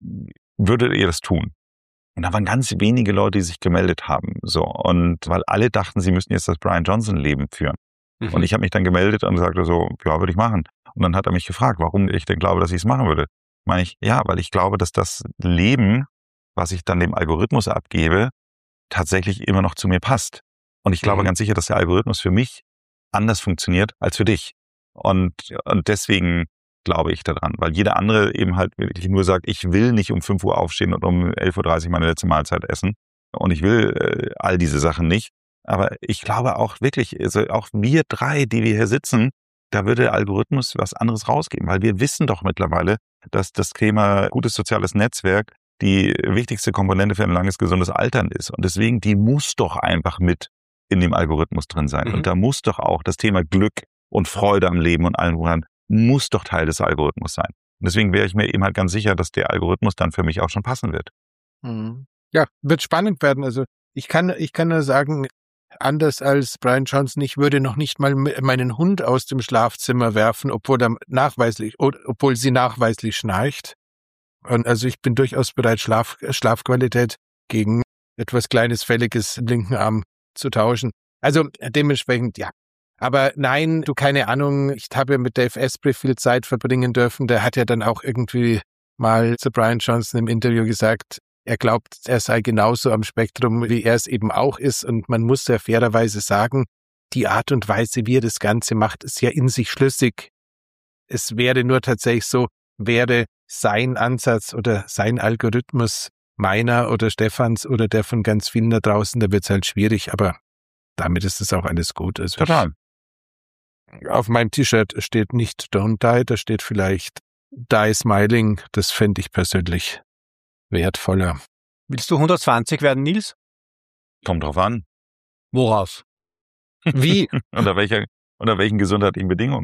würdet ihr das tun? Und da waren ganz wenige Leute, die sich gemeldet haben, so. Und weil alle dachten, sie müssten jetzt das Brian Johnson Leben führen. Mhm. Und ich habe mich dann gemeldet und sagte so, ja, würde ich machen. Und dann hat er mich gefragt, warum ich denn glaube, dass ich es machen würde. Meine ich, ja, weil ich glaube, dass das Leben, was ich dann dem Algorithmus abgebe, tatsächlich immer noch zu mir passt. Und ich glaube Mhm. ganz sicher, dass der Algorithmus für mich anders funktioniert als für dich. Und, und deswegen glaube ich daran, weil jeder andere eben halt wirklich nur sagt, ich will nicht um fünf Uhr aufstehen und um elf Uhr dreißig meine letzte Mahlzeit essen. Und ich will äh, all diese Sachen nicht. Aber ich glaube auch wirklich, also auch wir drei, die wir hier sitzen, da würde der Algorithmus was anderes rausgeben, weil wir wissen doch mittlerweile, dass das Thema gutes soziales Netzwerk die wichtigste Komponente für ein langes, gesundes Altern ist. Und deswegen, die muss doch einfach mit in dem Algorithmus drin sein. Mhm. Und da muss doch auch das Thema Glück und Freude am Leben und allem voran, muss doch Teil des Algorithmus sein. Und deswegen wäre ich mir eben halt ganz sicher, dass der Algorithmus dann für mich auch schon passen wird. Mhm. Ja, wird spannend werden. Also ich kann, ich kann nur sagen, anders als Brian Johnson, ich würde noch nicht mal meinen Hund aus dem Schlafzimmer werfen, obwohl er nachweislich, obwohl sie nachweislich schnarcht. Und also ich bin durchaus bereit, Schlaf, Schlafqualität gegen etwas kleines, fälliges im linken Arm zu tauschen. Also dementsprechend, ja. Aber nein, du, keine Ahnung, ich habe ja mit Dave Asprey viel Zeit verbringen dürfen. Der hat ja dann auch irgendwie mal zu Brian Johnson im Interview gesagt, er glaubt, er sei genauso am Spektrum, wie er es eben auch ist. Und man muss ja fairerweise sagen, die Art und Weise, wie er das Ganze macht, ist ja in sich schlüssig. Es wäre nur tatsächlich so, wäre sein Ansatz oder sein Algorithmus meiner oder Stefans oder der von ganz vielen da draußen, da wird es halt schwierig, aber damit ist es auch alles gut. Also Total. Ich, auf meinem T-Shirt steht nicht Don't Die, da steht vielleicht Die Smiling. Das fände ich persönlich wertvoller. Willst du hundertzwanzig werden, Nils? Kommt drauf an. Worauf? Wie? unter, welcher, unter welchen gesundheitlichen Bedingungen?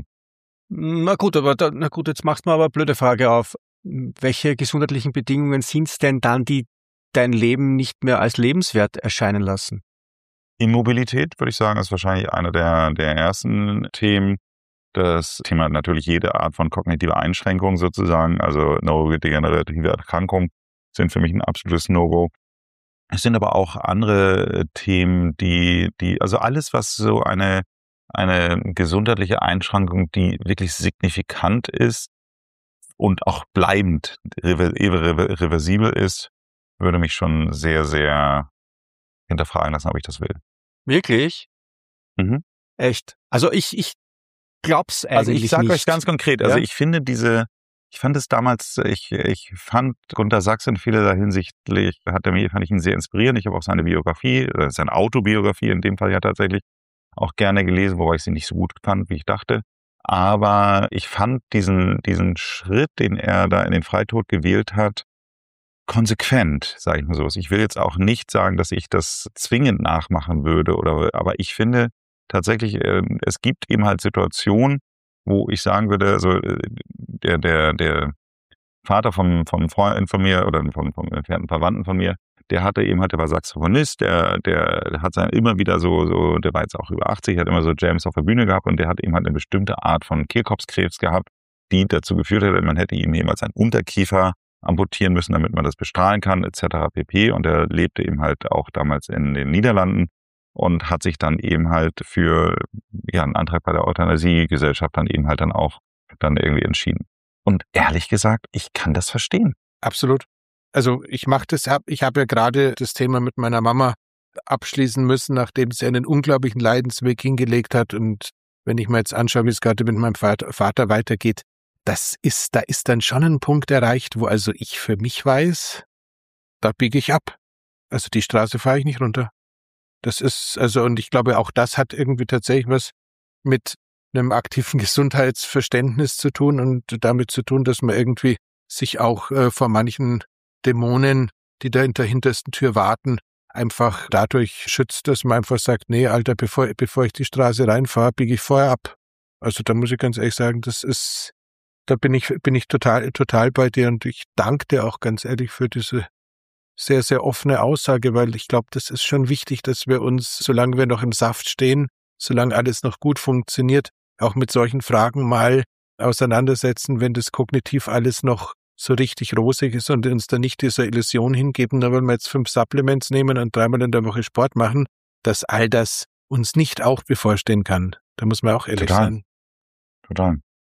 Na gut, aber da, na gut, jetzt machst du mir aber eine blöde Frage auf. Welche gesundheitlichen Bedingungen sind es denn dann, die dein Leben nicht mehr als lebenswert erscheinen lassen? Immobilität, würde ich sagen, ist wahrscheinlich einer der, der ersten Themen. Das Thema natürlich jede Art von kognitiver Einschränkung sozusagen, also neurodegenerative Erkrankungen sind für mich ein absolutes No-Go. Es sind aber auch andere Themen, die, die, also alles, was so eine, eine gesundheitliche Einschränkung, die wirklich signifikant ist und auch bleibend reversibel ist, würde mich schon sehr, sehr hinterfragen lassen, ob ich das will. Wirklich? Mhm. Echt? Also ich, ich glaub's eigentlich Also ich sage nicht. euch ganz konkret, also ja? ich finde diese, ich fand es damals, ich, ich fand Gunter Sachs in vielerlei hinsichtlich, hat er mir, fand ich ihn sehr inspirierend. Ich habe auch seine Biografie, seine Autobiografie in dem Fall ja tatsächlich auch gerne gelesen, wobei ich sie nicht so gut fand, wie ich dachte. Aber ich fand diesen, diesen Schritt, den er da in den Freitod gewählt hat, konsequent, sage ich mal so. Ich will jetzt auch nicht sagen, dass ich das zwingend nachmachen würde, oder, aber ich finde tatsächlich, äh, es gibt eben halt Situationen, wo ich sagen würde, also der, der, der Vater vom, vom Freund von mir oder vom, vom entfernten Verwandten von mir, der hatte eben halt, der war Saxophonist, der, der hat sein immer wieder so, so, der war jetzt auch über achtzig, hat immer so Jams auf der Bühne gehabt und der hat eben halt eine bestimmte Art von Kehlkopfkrebs gehabt, die dazu geführt hat, man hätte ihm jemals einen Unterkiefer amputieren müssen, damit man das bestrahlen kann, et cetera pp. Und er lebte eben halt auch damals in den Niederlanden und hat sich dann eben halt für ja einen Antrag bei der Euthanasie-Gesellschaft dann eben halt dann auch dann irgendwie entschieden. Und ehrlich gesagt, ich kann das verstehen. Absolut. Also ich mache das, ich habe ja gerade das Thema mit meiner Mama abschließen müssen, nachdem sie einen unglaublichen Leidensweg hingelegt hat. Und wenn ich mir jetzt anschaue, wie es gerade mit meinem Vater, Vater weitergeht, das ist, da ist dann schon ein Punkt erreicht, wo also ich für mich weiß, da biege ich ab. Also die Straße fahre ich nicht runter. Das ist, also, und ich glaube, auch das hat irgendwie tatsächlich was mit einem aktiven Gesundheitsverständnis zu tun und damit zu tun, dass man irgendwie sich auch äh, vor manchen Dämonen, die da in der hintersten Tür warten, einfach dadurch schützt, dass man einfach sagt, nee, Alter, bevor, bevor ich die Straße reinfahre, biege ich vorher ab. Also da muss ich ganz ehrlich sagen, das ist, da bin ich, bin ich total, total bei dir und ich danke dir auch ganz ehrlich für diese sehr, sehr offene Aussage, weil ich glaube, das ist schon wichtig, dass wir uns, solange wir noch im Saft stehen, solange alles noch gut funktioniert, auch mit solchen Fragen mal auseinandersetzen, wenn das kognitiv alles noch so richtig rosig ist und uns dann nicht dieser Illusion hingeben, nur weil wir jetzt fünf Supplements nehmen und dreimal in der Woche Sport machen, dass all das uns nicht auch bevorstehen kann. Da muss man auch ehrlich Total. sein. Total.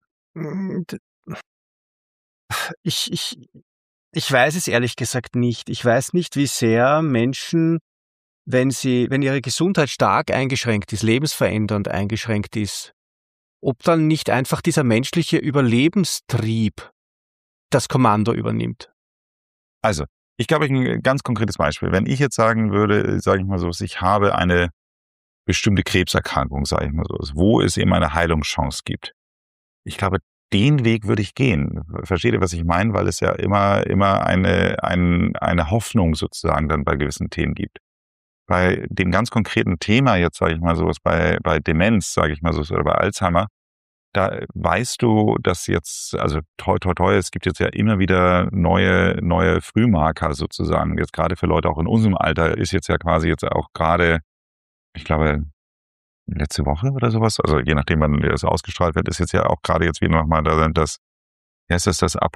Ich, ich, ich weiß es ehrlich gesagt nicht. Ich weiß nicht, wie sehr Menschen, wenn sie, wenn ihre Gesundheit stark eingeschränkt ist, lebensverändernd eingeschränkt ist, ob dann nicht einfach dieser menschliche Überlebenstrieb das Kommando übernimmt. Also, ich glaube, ein ganz konkretes Beispiel. Wenn ich jetzt sagen würde, sage ich mal so, ich habe eine bestimmte Krebserkrankung, sage ich mal so, wo es eben eine Heilungschance gibt. Ich glaube, den Weg würde ich gehen. Versteht ihr, was ich meine? Weil es ja immer, immer eine, ein, eine Hoffnung sozusagen dann bei gewissen Themen gibt. Bei dem ganz konkreten Thema jetzt, sage ich mal so, bei, bei Demenz, sage ich mal so, oder bei Alzheimer, da weißt du, dass jetzt, also toi, toi, toi, es gibt jetzt ja immer wieder neue, neue Frühmarker sozusagen. Jetzt gerade für Leute auch in unserem Alter ist jetzt ja quasi jetzt auch gerade, ich glaube, letzte Woche oder sowas, also je nachdem, wann das ausgestrahlt wird, ist jetzt ja auch gerade jetzt wieder nochmal das, wie heißt das, das A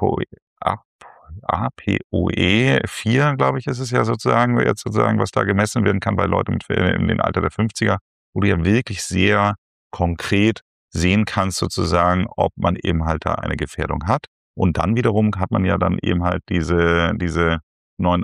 P O E vier, glaube ich, ist es ja sozusagen, jetzt sozusagen, was da gemessen werden kann bei Leuten in dem Alter der fünfziger, wo du ja wirklich sehr konkret sehen kannst sozusagen, ob man eben halt da eine Gefährdung hat. Und dann wiederum hat man ja dann eben halt diese, diese neuen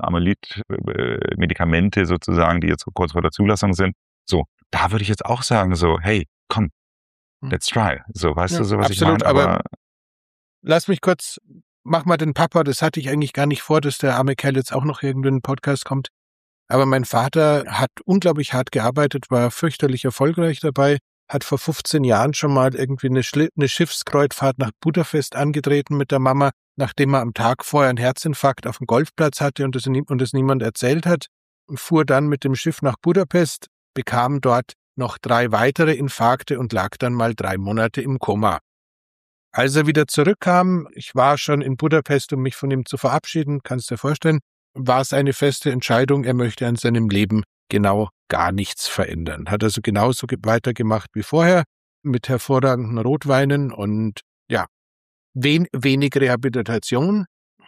Amyloid-Medikamente sozusagen, die jetzt kurz vor der Zulassung sind. So, da würde ich jetzt auch sagen so, hey, komm, let's try. So, weißt ja, du, so was absolut, ich meine? Aber, aber lass mich kurz, mach mal den Papa, das hatte ich eigentlich gar nicht vor, dass der arme Kerl jetzt auch noch irgendwie in den Podcast kommt. Aber mein Vater hat unglaublich hart gearbeitet, war fürchterlich erfolgreich dabei, hat vor fünfzehn Jahren schon mal irgendwie eine, Schli- eine Schiffskreuzfahrt nach Budapest angetreten mit der Mama, nachdem er am Tag vorher einen Herzinfarkt auf dem Golfplatz hatte und das, und das niemand erzählt hat, fuhr dann mit dem Schiff nach Budapest, bekam dort noch drei weitere Infarkte und lag dann mal drei Monate im Koma. Als er wieder zurückkam, ich war schon in Budapest, um mich von ihm zu verabschieden, kannst du dir vorstellen, war es eine feste Entscheidung, er möchte an seinem Leben genau gar nichts verändern. Hat also genauso weitergemacht wie vorher, mit hervorragenden Rotweinen und ja, wen, wenig Rehabilitation.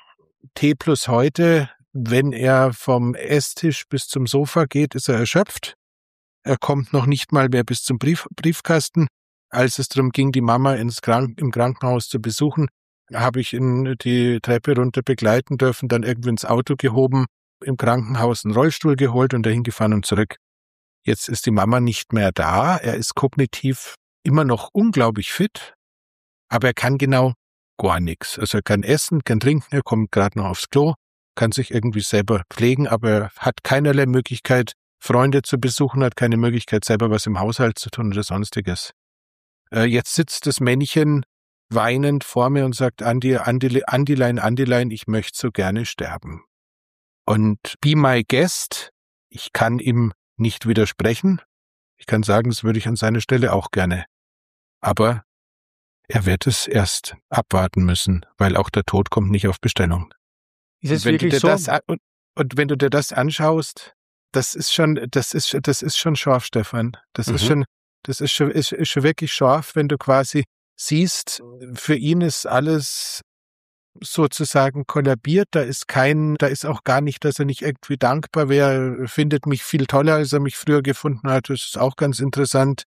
T plus heute, wenn er vom Esstisch bis zum Sofa geht, ist er erschöpft. Er kommt noch nicht mal mehr bis zum Brief, Briefkasten. Als es darum ging, die Mama ins Krank- im Krankenhaus zu besuchen, habe ich ihn die Treppe runter begleiten dürfen, dann irgendwie ins Auto gehoben, im Krankenhaus einen Rollstuhl geholt und dahin gefahren und zurück. Jetzt ist die Mama nicht mehr da. Er ist kognitiv immer noch unglaublich fit, aber er kann genau gar nichts. Also er kann essen, kann trinken, er kommt gerade noch aufs Klo, kann sich irgendwie selber pflegen, aber er hat keinerlei Möglichkeit, Freunde zu besuchen, hat keine Möglichkeit, selber was im Haushalt zu tun oder sonstiges. Äh, jetzt sitzt das Männchen weinend vor mir und sagt, Andi, Andi, Andilein, Andilein, ich möchte so gerne sterben. Und be my guest, ich kann ihm nicht widersprechen. Ich kann sagen, das würde ich an seiner Stelle auch gerne. Aber er wird es erst abwarten müssen, weil auch der Tod kommt nicht auf Bestellung. Ist es wirklich so? Das, und, und wenn du dir das anschaust, das ist schon, das ist, das ist schon scharf, Stefan. Das mhm. ist schon, das ist schon, ist, ist schon wirklich scharf, wenn du quasi siehst, für ihn ist alles sozusagen kollabiert, da ist kein, da ist auch gar nicht, dass er nicht irgendwie dankbar wäre, er findet mich viel toller, als er mich früher gefunden hat, das ist auch ganz interessant,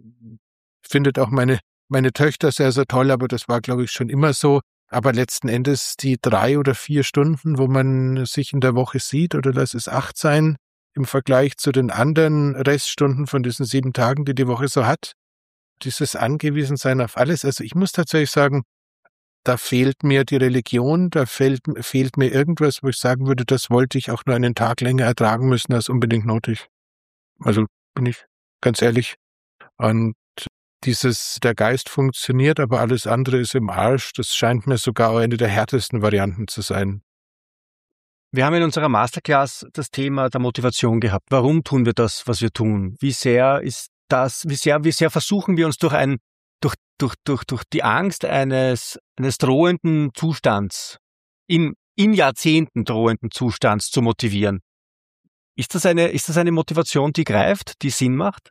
findet auch meine, meine Töchter sehr, sehr toll, aber das war, glaube ich, schon immer so, aber letzten Endes die drei oder vier Stunden, wo man sich in der Woche sieht, oder lass es acht sein, im Vergleich zu den anderen Reststunden von diesen sieben Tagen, die die Woche so hat, dieses Angewiesensein auf alles, also ich muss tatsächlich sagen, da fehlt mir die Religion, da fehlt, fehlt mir irgendwas, wo ich sagen würde, das wollte ich auch nur einen Tag länger ertragen müssen als unbedingt nötig. Also bin ich ganz ehrlich. Und dieses, der Geist funktioniert, aber alles andere ist im Arsch, das scheint mir sogar eine der härtesten Varianten zu sein. Wir haben in unserer Masterclass das Thema der Motivation gehabt. Warum tun wir das, was wir tun? Wie sehr ist das, wie sehr, wie sehr versuchen wir uns durch ein Durch, durch, durch, durch die Angst eines, eines drohenden Zustands, in, in Jahrzehnten drohenden Zustands zu motivieren. Ist das eine, ist das eine Motivation, die greift, die Sinn macht?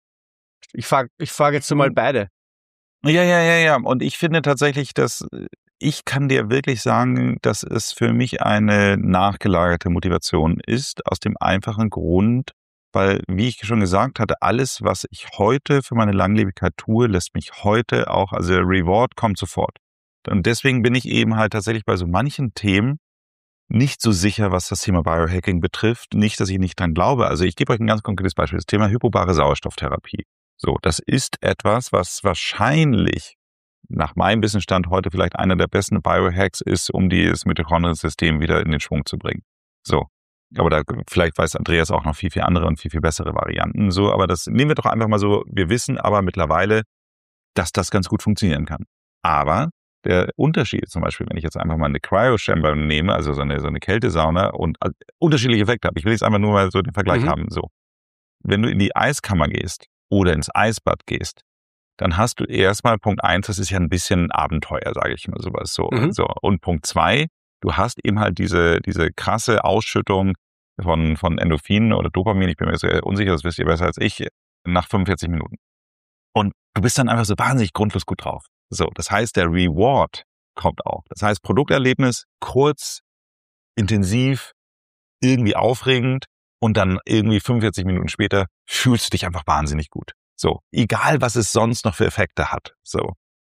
Ich frage ich frag jetzt mal beide. Ja, ja, ja, ja. Und ich finde tatsächlich, dass ich kann dir wirklich sagen, dass es für mich eine nachgelagerte Motivation ist, aus dem einfachen Grund, weil, wie ich schon gesagt hatte, alles, was ich heute für meine Langlebigkeit tue, lässt mich heute auch, also der Reward kommt sofort. Und deswegen bin ich eben halt tatsächlich bei so manchen Themen nicht so sicher, was das Thema Biohacking betrifft. Nicht, dass ich nicht dran glaube. Also ich gebe euch ein ganz konkretes Beispiel. Das Thema hypobare Sauerstofftherapie. So, das ist etwas, was wahrscheinlich nach meinem Wissensstand heute vielleicht einer der besten Biohacks ist, um das Mitochondriensystem wieder in den Schwung zu bringen. So. Aber da vielleicht weiß Andreas auch noch viel, viel andere und viel, viel bessere Varianten. So, aber das nehmen wir doch einfach mal so. Wir wissen aber mittlerweile, dass das ganz gut funktionieren kann. Aber der Unterschied zum Beispiel, wenn ich jetzt einfach mal eine Cryo-Chamber nehme, also so eine, so eine Kältesauna und also unterschiedliche Effekte habe. Ich will jetzt einfach nur mal so den Vergleich mhm. haben. So, wenn du in die Eiskammer gehst oder ins Eisbad gehst, dann hast du erstmal Punkt eins, das ist ja ein bisschen Abenteuer, sage ich mal sowas so. Mhm. so. Und Punkt zwei, du hast eben halt diese diese krasse Ausschüttung von von Endorphinen oder Dopamin, ich bin mir sehr unsicher, das wisst ihr besser als ich, nach fünfundvierzig Minuten. Und du bist dann einfach so wahnsinnig grundlos gut drauf. So, das heißt, der Reward kommt auch. Das heißt, Produkterlebnis, kurz, intensiv, irgendwie aufregend und dann irgendwie fünfundvierzig Minuten später fühlst du dich einfach wahnsinnig gut. So, egal was es sonst noch für Effekte hat. So,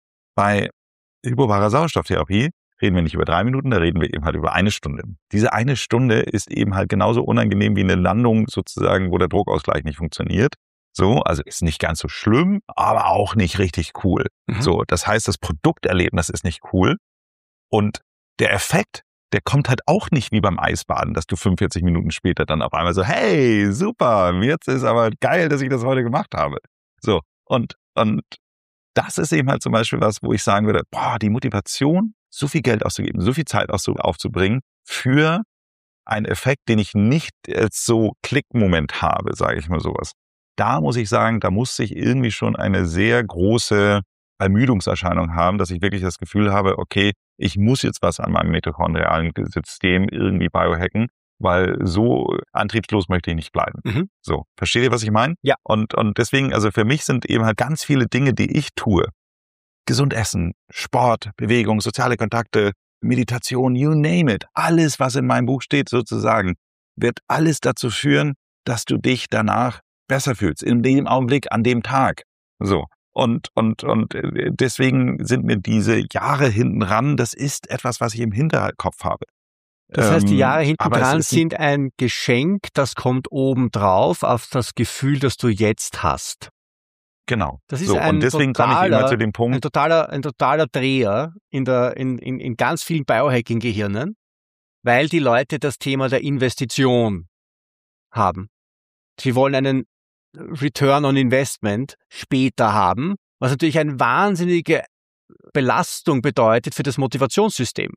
bei hypobarer Sauerstofftherapie reden wir nicht über drei Minuten, da reden wir eben halt über eine Stunde. Diese eine Stunde ist eben halt genauso unangenehm wie eine Landung sozusagen, wo der Druckausgleich nicht funktioniert. So, also ist nicht ganz so schlimm, aber auch nicht richtig cool. Mhm. So, das heißt, das Produkterlebnis ist nicht cool und der Effekt, der kommt halt auch nicht wie beim Eisbaden, dass du fünfundvierzig Minuten später dann auf einmal so, hey, super, jetzt ist aber geil, dass ich das heute gemacht habe. So, und, und das ist eben halt zum Beispiel was, wo ich sagen würde, boah, die Motivation, so viel Geld auszugeben, so viel Zeit aufzubringen für einen Effekt, den ich nicht als so Klickmoment habe, sage ich mal sowas. Da muss ich sagen, da muss ich irgendwie schon eine sehr große Ermüdungserscheinung haben, dass ich wirklich das Gefühl habe, okay, ich muss jetzt was an meinem mitochondrialen System irgendwie biohacken, weil so antriebslos möchte ich nicht bleiben. Mhm. So, versteht ihr, was ich meine? Ja. Und, und deswegen, also für mich sind eben halt ganz viele Dinge, die ich tue. Gesund essen, Sport, Bewegung, soziale Kontakte, Meditation, you name it. Alles, was in meinem Buch steht sozusagen, wird alles dazu führen, dass du dich danach besser fühlst, in dem Augenblick, an dem Tag. So. Und, und, und deswegen sind mir diese Jahre hinten ran, das ist etwas, was ich im Hinterkopf habe. Das heißt, die Jahre hinten aber dran es ist- sind ein Geschenk, das kommt obendrauf auf das Gefühl, das du jetzt hast. Genau. Das ist so, ein und deswegen komme ich totaler- immer zu dem Ein Punkt, totaler, ein totaler Dreher in, der, in, in, in ganz vielen Biohacking-Gehirnen, weil die Leute das Thema der Investition haben. Sie wollen einen Return on Investment später haben, was natürlich eine wahnsinnige Belastung bedeutet für das Motivationssystem.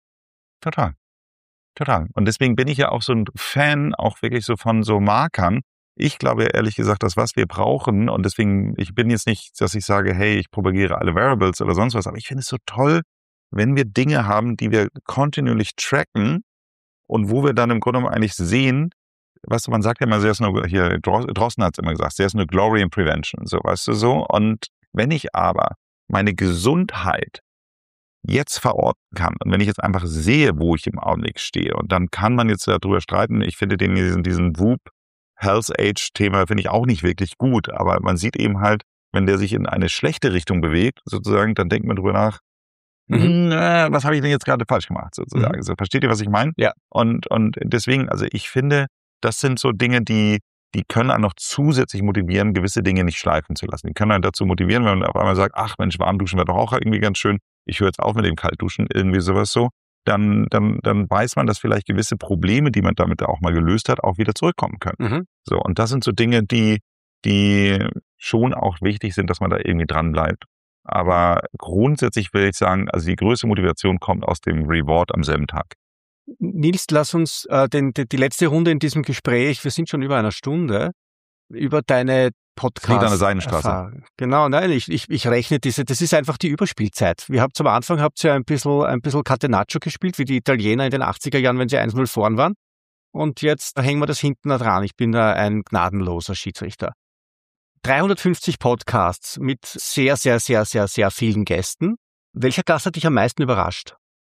total. Total. Und deswegen bin ich ja auch so ein Fan, auch wirklich so von so Markern. Ich glaube ehrlich gesagt, dass was wir brauchen, und deswegen, ich bin jetzt nicht, dass ich sage, hey, ich propagiere alle Variables oder sonst was, aber ich finde es so toll, wenn wir Dinge haben, die wir kontinuierlich tracken und wo wir dann im Grunde genommen eigentlich sehen, weißt du, man sagt ja immer, there's no, hier, Drosten hat es immer gesagt, there's no glory in prevention, so, weißt du so. Und wenn ich aber meine Gesundheit jetzt verorten kann und wenn ich jetzt einfach sehe, wo ich im Augenblick stehe, und dann kann man jetzt darüber streiten, ich finde den, diesen, diesen Whoop Health Age Thema finde ich auch nicht wirklich gut, aber man sieht eben halt, wenn der sich in eine schlechte Richtung bewegt, sozusagen, dann denkt man drüber nach, Mhm. äh, was habe ich denn jetzt gerade falsch gemacht, sozusagen. Mhm. So, versteht ihr, was ich meine? Ja. Und, und deswegen, also ich finde, das sind so Dinge, die, die können einen noch zusätzlich motivieren, gewisse Dinge nicht schleifen zu lassen. Die können einen dazu motivieren, wenn man auf einmal sagt, ach Mensch, warm duschen wäre doch auch irgendwie ganz schön. Ich höre jetzt auf mit dem Kaltduschen, irgendwie sowas so. Dann, dann, dann weiß man, dass vielleicht gewisse Probleme, die man damit auch mal gelöst hat, auch wieder zurückkommen können. Mhm. So. Und das sind so Dinge, die, die schon auch wichtig sind, dass man da irgendwie dran bleibt. Aber grundsätzlich will ich sagen, also die größte Motivation kommt aus dem Reward am selben Tag. Nils, lass uns äh, den, die, die letzte Runde in diesem Gespräch, wir sind schon über einer Stunde, über deine Podcast. Lied an der Seidenstraße. Erfahrung. Genau, nein, ich, ich, ich rechne diese, das ist einfach die Überspielzeit. Wir habt am Anfang habt ihr ein bisschen, ein bisschen Catenaccio gespielt, wie die Italiener in den achtziger Jahren, wenn sie eins null vorn waren. Und jetzt hängen wir das hinten dran. Ich bin da ein gnadenloser Schiedsrichter. dreihundertfünfzig Podcasts mit sehr, sehr, sehr, sehr, sehr vielen Gästen. Welcher Gast hat dich am meisten überrascht?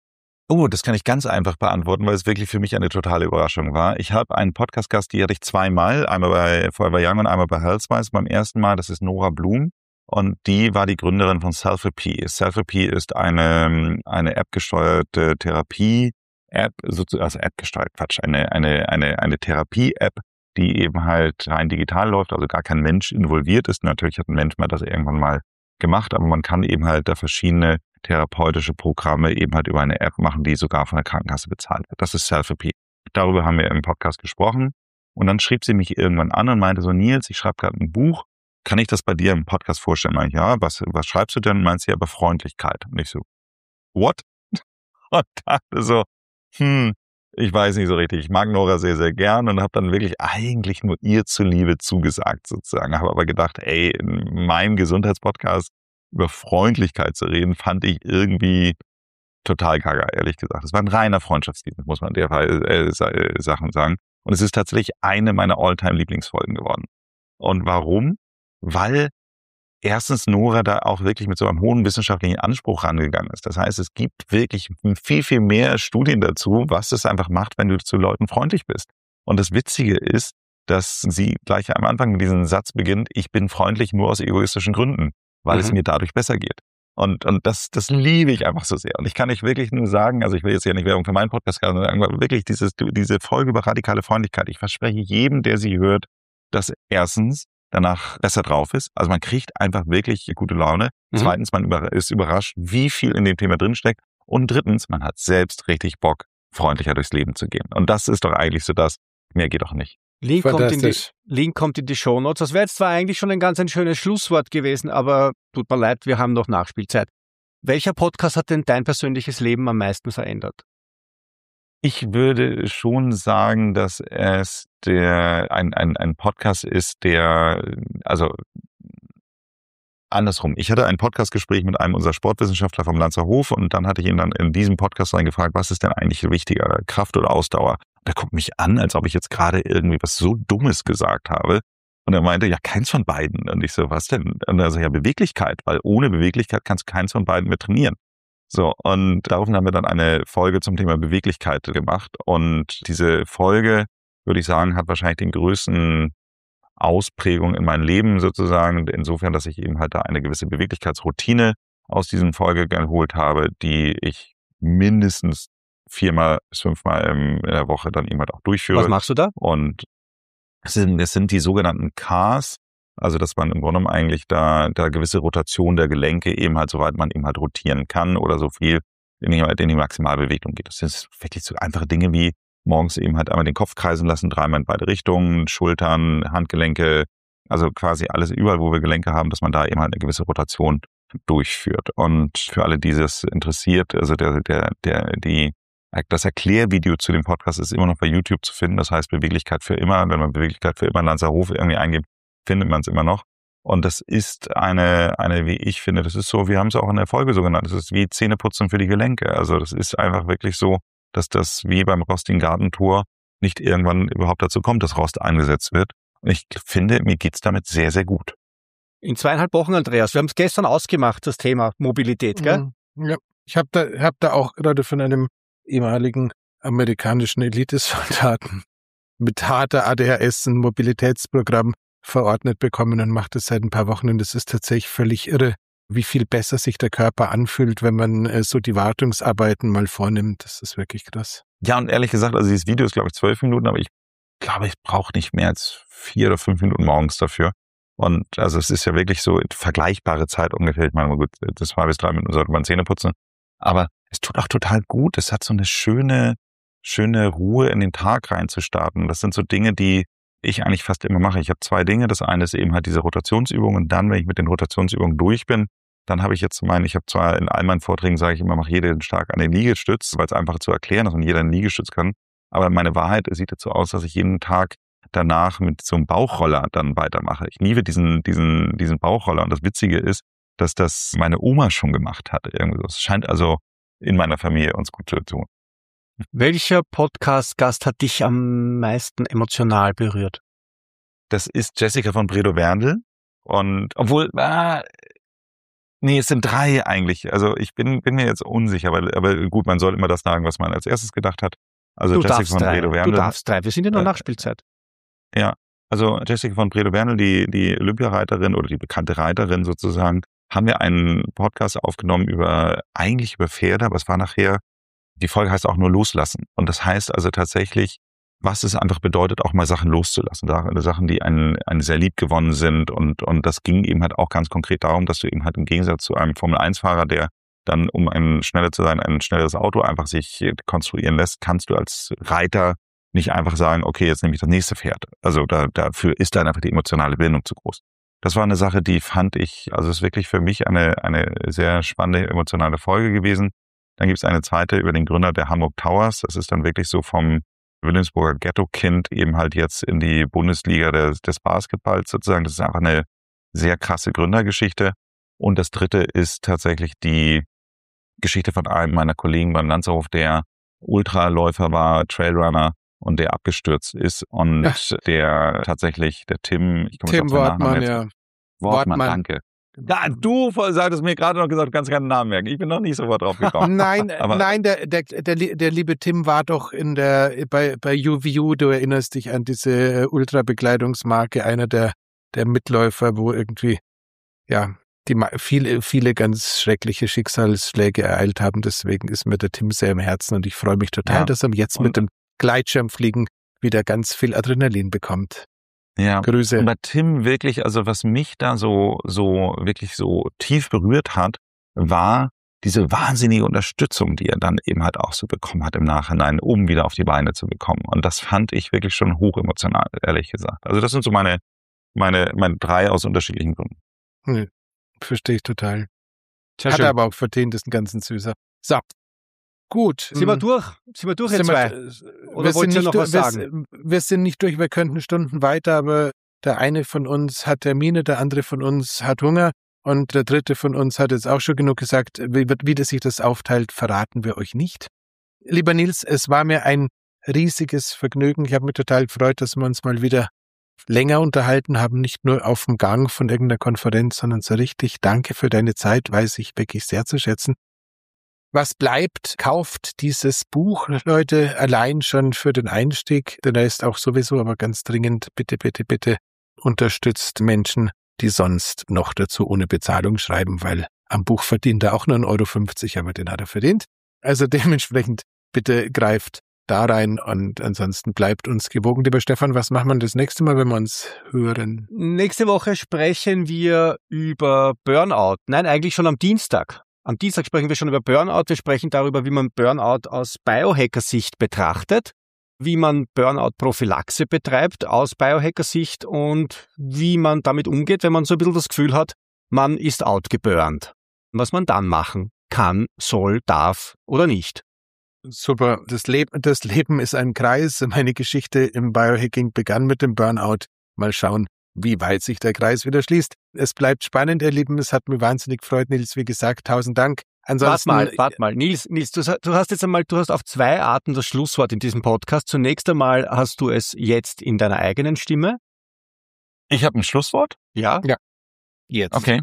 Oh, das kann ich ganz einfach beantworten, weil es wirklich für mich eine totale Überraschung war. Ich habe einen Podcast-Gast, die hatte ich zweimal, einmal bei Forever Young und einmal bei Healthwise. Beim ersten Mal, das ist Nora Blum, und die war die Gründerin von Self-A-P. Self-A-P ist eine, eine App-gesteuerte Therapie-App, also App-gesteuert, Quatsch, eine, eine, eine, eine Therapie-App, die eben halt rein digital läuft, also gar kein Mensch involviert ist. Natürlich hat ein Mensch mal das irgendwann mal gemacht, aber man kann eben halt da verschiedene therapeutische Programme eben halt über eine App machen, die sogar von der Krankenkasse bezahlt wird. Das ist Self-A-P. Darüber haben wir im Podcast gesprochen. Und dann schrieb sie mich irgendwann an und meinte so, Nils, ich schreibe gerade ein Buch. Kann ich das bei dir im Podcast vorstellen? Meinte ich, ja, was, was schreibst du denn? Meint sie, ja, über Freundlichkeit. Und ich so, what? Und dachte so, hm, ich weiß nicht so richtig. Ich mag Nora sehr, sehr gern und habe dann wirklich eigentlich nur ihr zuliebe zugesagt sozusagen. Habe aber gedacht, ey, in meinem Gesundheitspodcast über Freundlichkeit zu reden, fand ich irgendwie total gaga, ehrlich gesagt. Es war ein reiner Freundschaftsdienst, muss man in der Fall äh, Sachen sagen. Und es ist tatsächlich eine meiner All-Time-Lieblingsfolgen geworden. Und warum? Weil erstens Nora da auch wirklich mit so einem hohen wissenschaftlichen Anspruch rangegangen ist. Das heißt, es gibt wirklich viel, viel mehr Studien dazu, was es einfach macht, wenn du zu Leuten freundlich bist. Und das Witzige ist, dass sie gleich am Anfang mit diesem Satz beginnt, ich bin freundlich nur aus egoistischen Gründen, weil mhm. es mir dadurch besser geht. Und, und das, das liebe ich einfach so sehr. Und ich kann euch wirklich nur sagen, also ich will jetzt ja nicht Werbung für meinen Podcast machen, sondern wirklich dieses, diese Folge über radikale Freundlichkeit. Ich verspreche jedem, der sie hört, dass erstens danach besser drauf ist. Also man kriegt einfach wirklich gute Laune. Mhm. Zweitens, man ist überrascht, wie viel in dem Thema drinsteckt. Und drittens, man hat selbst richtig Bock, freundlicher durchs Leben zu gehen. Und das ist doch eigentlich so das, mehr geht doch nicht. Link kommt, in die, Link kommt in die Shownotes. Das wäre jetzt zwar eigentlich schon ein ganz ein schönes Schlusswort gewesen, aber tut mir leid, wir haben noch Nachspielzeit. Welcher Podcast hat denn dein persönliches Leben am meisten verändert? Ich würde schon sagen, dass es der ein, ein, ein Podcast ist, der, also andersrum. Ich hatte ein Podcastgespräch mit einem unserer Sportwissenschaftler vom Lanzerhof und dann hatte ich ihn dann in diesem Podcast rein gefragt, was ist denn eigentlich wichtiger, Kraft oder Ausdauer? Und er guckt mich an, als ob ich jetzt gerade irgendwie was so Dummes gesagt habe. Und er meinte, ja, keins von beiden. Und ich so, was denn? Und er so, ja, Beweglichkeit, weil ohne Beweglichkeit kannst du keins von beiden mehr trainieren. So, und daraufhin haben wir dann eine Folge zum Thema Beweglichkeit gemacht. Und diese Folge, würde ich sagen, hat wahrscheinlich den größten Ausprägung in meinem Leben sozusagen. Insofern, dass ich eben halt da eine gewisse Beweglichkeitsroutine aus diesem Folge geholt habe, die ich mindestens viermal bis fünfmal in der Woche dann eben halt auch durchführe. Was machst du da? Und es sind, es sind die sogenannten K Rs, also dass man im Grunde genommen eigentlich da, da gewisse Rotation der Gelenke eben halt, soweit man eben halt rotieren kann oder so viel in die, in die Maximalbewegung geht. Das sind wirklich so einfache Dinge wie morgens eben halt einmal den Kopf kreisen lassen, dreimal in beide Richtungen, Schultern, Handgelenke, also quasi alles überall, wo wir Gelenke haben, dass man da eben halt eine gewisse Rotation durchführt. Und für alle, die das interessiert, also der, der, der, die Das Erklärvideo zu dem Podcast ist immer noch bei YouTube zu finden. Das heißt Beweglichkeit für immer. Wenn man Beweglichkeit für immer in Lanzerhof irgendwie eingibt, findet man es immer noch. Und das ist eine, eine, wie ich finde, das ist so, wir haben es auch in der Folge so genannt, das ist wie Zähneputzen für die Gelenke. Also das ist einfach wirklich so, dass das wie beim rostigen Gartentor nicht irgendwann überhaupt dazu kommt, dass Rost eingesetzt wird. Und ich finde, mir geht's damit sehr, sehr gut. In zweieinhalb Wochen, Andreas, wir haben es gestern ausgemacht, das Thema Mobilität, gell? Ja, ich habe da, hab da auch gerade von einem ehemaligen amerikanischen Elitesoldaten mit harter A D H S ein Mobilitätsprogramm verordnet bekommen und macht das seit ein paar Wochen. Und es ist tatsächlich völlig irre, wie viel besser sich der Körper anfühlt, wenn man äh, so die Wartungsarbeiten mal vornimmt. Das ist wirklich krass. Ja, und ehrlich gesagt, also dieses Video ist, glaube ich, zwölf Minuten, aber ich glaube, ich brauche nicht mehr als vier oder fünf Minuten morgens dafür. Und also es ist ja wirklich so vergleichbare Zeit ungefähr. Ich meine, gut, das zwei bis drei Minuten sollte man Zähne putzen. Aber es tut auch total gut. Es hat so eine schöne, schöne Ruhe in den Tag reinzustarten. Das sind so Dinge, die ich eigentlich fast immer mache. Ich habe zwei Dinge. Das eine ist eben halt diese Rotationsübung. Und dann, wenn ich mit den Rotationsübungen durch bin, dann habe ich jetzt meinen, ich habe zwar in all meinen Vorträgen, sage ich immer, mache jeden stark an den Liegestütz, weil es einfach zu erklären ist und jeder einen Liegestütz kann. Aber meine Wahrheit sieht jetzt so aus, dass ich jeden Tag danach mit so einem Bauchroller dann weitermache. Ich liebe diesen, diesen, diesen Bauchroller. Und das Witzige ist, dass das meine Oma schon gemacht hat. Irgendwie. Es scheint also in meiner Familie uns gut zu tun. Welcher Podcast-Gast hat dich am meisten emotional berührt? Das ist Jessica von Bredow-Werndl. Und obwohl, ah, nee, es sind drei eigentlich. Also ich bin, bin mir jetzt unsicher, aber, aber gut, man soll immer das sagen, was man als erstes gedacht hat. Also du Jessica darfst von drei. Bredow-Werndl. Du darfst drei. Wir sind ja noch äh, Nachspielzeit. Ja, also Jessica von Bredow-Werndl, die, die Olympiareiterin oder die bekannte Reiterin sozusagen, haben wir einen Podcast aufgenommen über, eigentlich über Pferde, aber es war nachher, die Folge heißt auch nur loslassen. Und das heißt also tatsächlich, was es einfach bedeutet, auch mal Sachen loszulassen. Sachen, die einen, einen sehr lieb gewonnen sind. Und, und das ging eben halt auch ganz konkret darum, dass du eben halt im Gegensatz zu einem Formel eins Fahrer, der dann, um ein schneller zu sein, ein schnelleres Auto einfach sich konstruieren lässt, kannst du als Reiter nicht einfach sagen, okay, jetzt nehme ich das nächste Pferd. Also da, dafür ist dann einfach die emotionale Bindung zu groß. Das war eine Sache, die fand ich, also es ist wirklich für mich eine, eine sehr spannende emotionale Folge gewesen. Dann gibt es eine zweite über den Gründer der Hamburg Towers. Das ist dann wirklich so vom Wilhelmsburger Ghetto-Kind eben halt jetzt in die Bundesliga des, des Basketballs sozusagen. Das ist einfach eine sehr krasse Gründergeschichte. Und das dritte ist tatsächlich die Geschichte von einem meiner Kollegen beim Lanzerhof, der Ultraläufer war, Trailrunner und der abgestürzt ist und ja. der tatsächlich, der Tim, ich komme Tim Wortmann, ja. Wortmann, Wortmann, danke. Ja, du sagtest mir gerade noch gesagt, du kannst keinen Namen merken. Ich bin noch nicht sofort drauf gekommen. nein, Aber nein, der, der, der, der liebe Tim war doch in der, bei, bei U V U, du erinnerst dich an diese Ultrabekleidungsmarke, einer der, der Mitläufer, wo irgendwie, ja, die viele, viele ganz schreckliche Schicksalsschläge ereilt haben. Deswegen ist mir der Tim sehr im Herzen und ich freue mich total, ja. dass er jetzt und mit dem Gleitschirmfliegen wieder ganz viel Adrenalin bekommt. Ja, Grüße. Und bei Tim wirklich, also was mich da so, so wirklich so tief berührt hat, war diese wahnsinnige Unterstützung, die er dann eben halt auch so bekommen hat im Nachhinein, um wieder auf die Beine zu bekommen. Und das fand ich wirklich schon hochemotional, ehrlich gesagt. Also das sind so meine, meine, meine drei aus unterschiedlichen Gründen. Hm, verstehe ich total. Sehr hat schön. Er aber auch verdient, ist ein ganz Süßer. So. Gut. Sind wir durch? Sind wir durch jetzt zwei? Oder wollt ihr noch was sagen? Wir, wir sind nicht durch, wir könnten Stunden weiter, aber der eine von uns hat Termine, der andere von uns hat Hunger und der dritte von uns hat jetzt auch schon genug gesagt. Wie, wie das sich das aufteilt, verraten wir euch nicht. Lieber Nils, es war mir ein riesiges Vergnügen. Ich habe mich total gefreut, dass wir uns mal wieder länger unterhalten haben, nicht nur auf dem Gang von irgendeiner Konferenz, sondern so richtig. Danke für deine Zeit, weiß ich wirklich sehr zu schätzen. Was bleibt, kauft dieses Buch, Leute, allein schon für den Einstieg, denn er ist auch sowieso aber ganz dringend, bitte, bitte, bitte unterstützt Menschen, die sonst noch dazu ohne Bezahlung schreiben, weil am Buch verdient er auch nur einen Euro fünfzig, aber den hat er verdient. Also dementsprechend bitte greift da rein und ansonsten bleibt uns gewogen. Lieber Stefan, was machen wir das nächste Mal, wenn wir uns hören? Nächste Woche sprechen wir über Burnout. Nein, eigentlich schon am Dienstag. Am Dienstag sprechen wir schon über Burnout. Wir sprechen darüber, wie man Burnout aus Biohacker-Sicht betrachtet, wie man Burnout-Prophylaxe betreibt aus Biohacker-Sicht und wie man damit umgeht, wenn man so ein bisschen das Gefühl hat, man ist outgeburnt. Was man dann machen kann, soll, darf oder nicht. Super. Das Leben, das Leben ist ein Kreis. Meine Geschichte im Biohacking begann mit dem Burnout. Mal schauen, wie weit sich der Kreis wieder schließt. Es bleibt spannend, ihr Lieben. Es hat mir wahnsinnig gefreut, Nils. Wie gesagt, tausend Dank. Ansonsten, warte mal, warte mal. Nils, Nils, du, du hast jetzt einmal, du hast auf zwei Arten das Schlusswort in diesem Podcast. Zunächst einmal hast du es jetzt in deiner eigenen Stimme. Ich habe ein Schlusswort? Ja. Ja. Jetzt. Okay.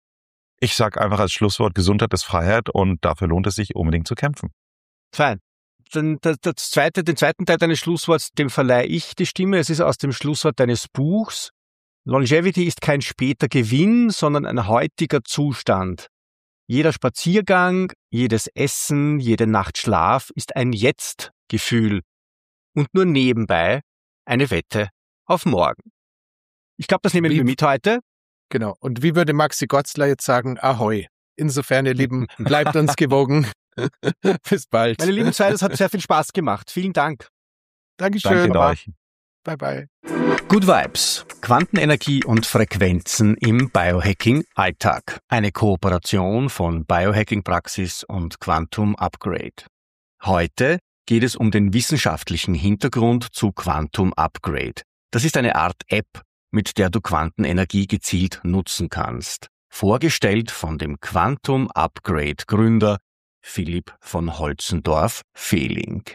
Ich sage einfach als Schlusswort, Gesundheit ist Freiheit und dafür lohnt es sich unbedingt zu kämpfen. Fein. Dann das, das zweite, den zweiten Teil deines Schlussworts, dem verleihe ich die Stimme. Es ist aus dem Schlusswort deines Buchs. Longevity ist kein später Gewinn, sondern ein heutiger Zustand. Jeder Spaziergang, jedes Essen, jede Nacht Schlaf ist ein Jetzt-Gefühl und nur nebenbei eine Wette auf morgen. Ich glaube, das nehmen wie, wir mit heute. Genau. Und wie würde Maxi Gotzler jetzt sagen, Ahoi. Insofern, ihr Lieben, bleibt uns gewogen. Bis bald. Meine lieben zwei, das hat sehr viel Spaß gemacht. Vielen Dank. Dankeschön. Danke euch. Bye, bye. Good Vibes. Quantenenergie und Frequenzen im Biohacking-Alltag. Eine Kooperation von Biohacking Praxis und Quantum Upgrade. Heute geht es um den wissenschaftlichen Hintergrund zu Quantum Upgrade. Das ist eine Art App, mit der du Quantenenergie gezielt nutzen kannst. Vorgestellt von dem Quantum Upgrade Gründer Philipp von Holzendorf-Fehling.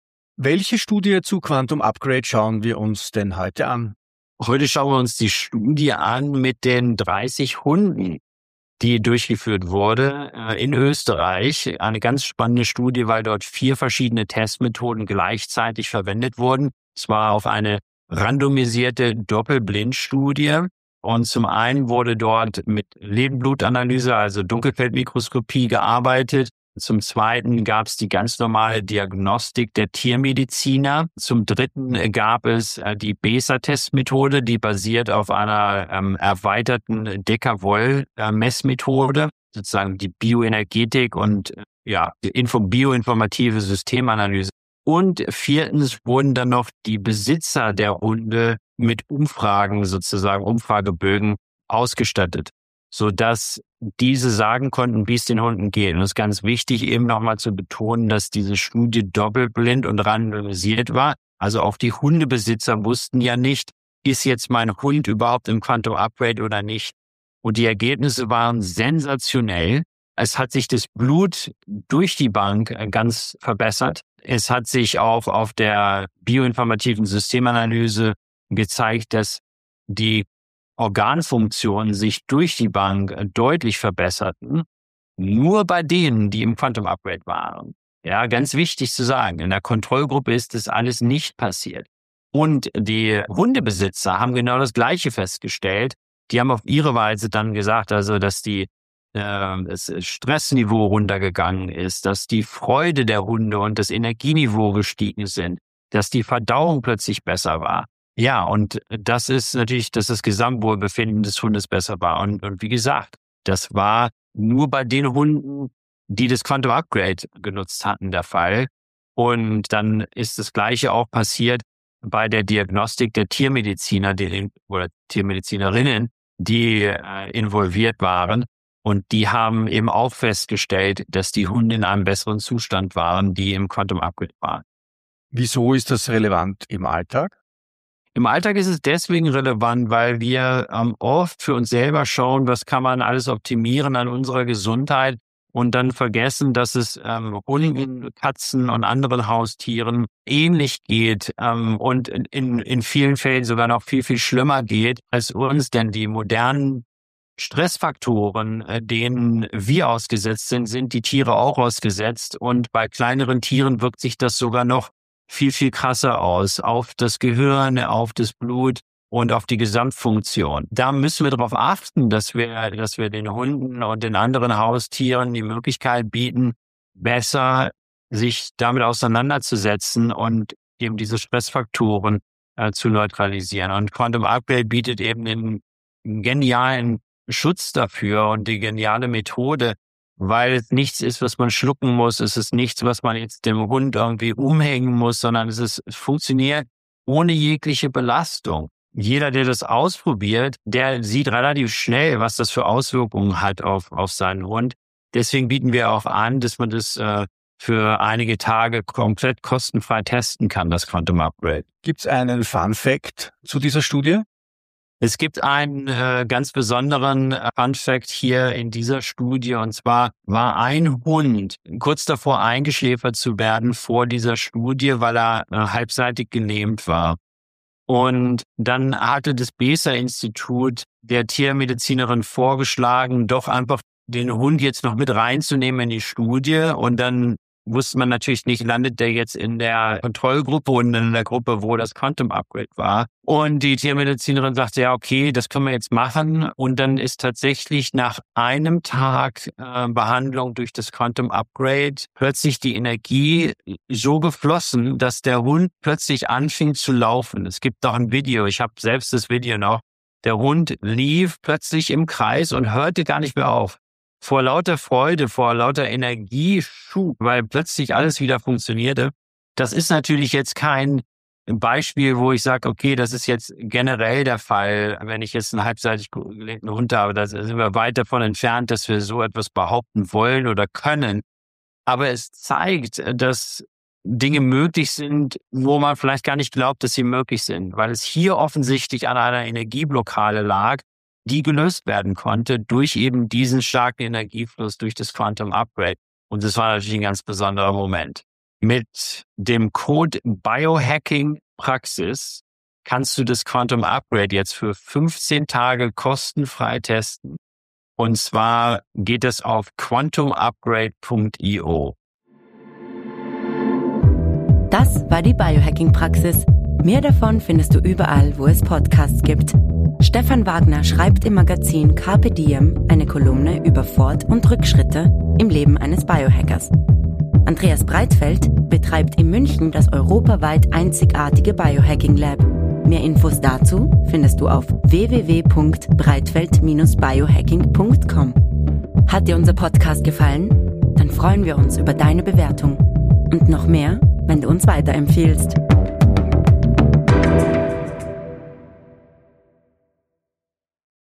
Welche Studie zu Quantum Upgrade schauen wir uns denn heute an? Heute schauen wir uns die Studie an mit den dreißig Hunden, die durchgeführt wurde äh, in Österreich. Eine ganz spannende Studie, weil dort vier verschiedene Testmethoden gleichzeitig verwendet wurden. Es war auf eine randomisierte Doppelblindstudie. Und zum einen wurde dort mit Lebenblutanalyse, also Dunkelfeldmikroskopie, gearbeitet. Zum Zweiten gab es die ganz normale Diagnostik der Tiermediziner. Zum Dritten gab es äh, die B E S A-Testmethode, die basiert auf einer ähm, erweiterten Deca-Woll-Messmethode, äh, sozusagen die Bioenergetik und äh, ja die Info- bioinformative Systemanalyse. Und viertens wurden dann noch die Besitzer der Hunde mit Umfragen, sozusagen Umfragebögen, ausgestattet. sodass diese sagen konnten, wie es den Hunden geht. Und es ist ganz wichtig, eben nochmal zu betonen, dass diese Studie doppelblind und randomisiert war. Also auch die Hundebesitzer wussten ja nicht, ist jetzt mein Hund überhaupt im Quantum Upgrade oder nicht. Und die Ergebnisse waren sensationell. Es hat sich das Blut durch die Bank ganz verbessert. Es hat sich auch auf der bioinformativen Systemanalyse gezeigt, dass die Organfunktionen sich durch die Bank deutlich verbesserten. Nur bei denen, die im Quantum Upgrade waren. Ja, ganz wichtig zu sagen. In der Kontrollgruppe ist das alles nicht passiert. Und die Hundebesitzer haben genau das Gleiche festgestellt. Die haben auf ihre Weise dann gesagt, also, dass die das Stressniveau runtergegangen ist, dass die Freude der Hunde und das Energieniveau gestiegen sind, dass die Verdauung plötzlich besser war. Ja, und das ist natürlich, dass das Gesamtwohlbefinden des Hundes besser war. Und, und wie gesagt, das war nur bei den Hunden, die das Quantum Upgrade genutzt hatten, der Fall. Und dann ist das Gleiche auch passiert bei der Diagnostik der Tiermediziner die, oder Tiermedizinerinnen, die äh, involviert waren. Und die haben eben auch festgestellt, dass die Hunde in einem besseren Zustand waren, die im Quantum Upgrade waren. Wieso ist das relevant im Alltag? Im Alltag ist es deswegen relevant, weil wir ähm, oft für uns selber schauen, was kann man alles optimieren an unserer Gesundheit und dann vergessen, dass es ähm, Hunden, Katzen und anderen Haustieren ähnlich geht ähm, und in, in vielen Fällen sogar noch viel, viel schlimmer geht als uns, denn die modernen Stressfaktoren, denen wir ausgesetzt sind, sind die Tiere auch ausgesetzt. Und bei kleineren Tieren wirkt sich das sogar noch viel, viel krasser aus. Auf das Gehirn, auf das Blut und auf die Gesamtfunktion. Da müssen wir darauf achten, dass wir, dass wir den Hunden und den anderen Haustieren die Möglichkeit bieten, besser sich damit auseinanderzusetzen und eben diese Stressfaktoren äh, zu neutralisieren. Und Quantum Upgrade bietet eben den genialen Schutz dafür und die geniale Methode, weil es nichts ist, was man schlucken muss. Es ist nichts, was man jetzt dem Hund irgendwie umhängen muss, sondern es ist, es funktioniert ohne jegliche Belastung. Jeder, der das ausprobiert, der sieht relativ schnell, was das für Auswirkungen hat auf, auf seinen Hund. Deswegen bieten wir auch an, dass man das äh, für einige Tage komplett kostenfrei testen kann, das Quantum Upgrade. Gibt es einen Fun Fact zu dieser Studie? Es gibt einen äh, ganz besonderen äh, Fun Fact hier in dieser Studie, und zwar war ein Hund kurz davor eingeschläfert zu werden vor dieser Studie, weil er äh, halbseitig gelähmt war. Und dann hatte das Beser-Institut der Tiermedizinerin vorgeschlagen, doch einfach den Hund jetzt noch mit reinzunehmen in die Studie, und dann wusste man natürlich nicht, landet der jetzt in der Kontrollgruppe und in der Gruppe, wo das Quantum Upgrade war. Und die Tiermedizinerin sagte, ja, okay, das können wir jetzt machen. Und dann ist tatsächlich nach einem Tag äh, Behandlung durch das Quantum Upgrade plötzlich die Energie so geflossen, dass der Hund plötzlich anfing zu laufen. Es gibt auch ein Video, ich habe selbst das Video noch. Der Hund lief plötzlich im Kreis und hörte gar nicht mehr auf. Vor lauter Freude, vor lauter Energieschub, weil plötzlich alles wieder funktionierte. Das ist natürlich jetzt kein Beispiel, wo ich sage, okay, das ist jetzt generell der Fall, wenn ich jetzt einen halbseitig gelegten Hund habe. Da sind wir weit davon entfernt, dass wir so etwas behaupten wollen oder können. Aber es zeigt, dass Dinge möglich sind, wo man vielleicht gar nicht glaubt, dass sie möglich sind, weil es hier offensichtlich an einer Energieblockade lag, die gelöst werden konnte durch eben diesen starken Energiefluss, durch das Quantum Upgrade. Und das war natürlich ein ganz besonderer Moment. Mit dem Code Biohacking Praxis kannst du das Quantum Upgrade jetzt für fünfzehn Tage kostenfrei testen. Und zwar geht es auf quantum upgrade punkt io. Das war die Biohacking Praxis. Mehr davon findest du überall, wo es Podcasts gibt. Stefan Wagner schreibt im Magazin Carpe Diem eine Kolumne über Fort- und Rückschritte im Leben eines Biohackers. Andreas Breitfeld betreibt in München das europaweit einzigartige Biohacking Lab. Mehr Infos dazu findest du auf w w w punkt breitfeld Bindestrich biohacking punkt com. Hat dir unser Podcast gefallen? Dann freuen wir uns über deine Bewertung. Und noch mehr, wenn du uns weiterempfiehlst.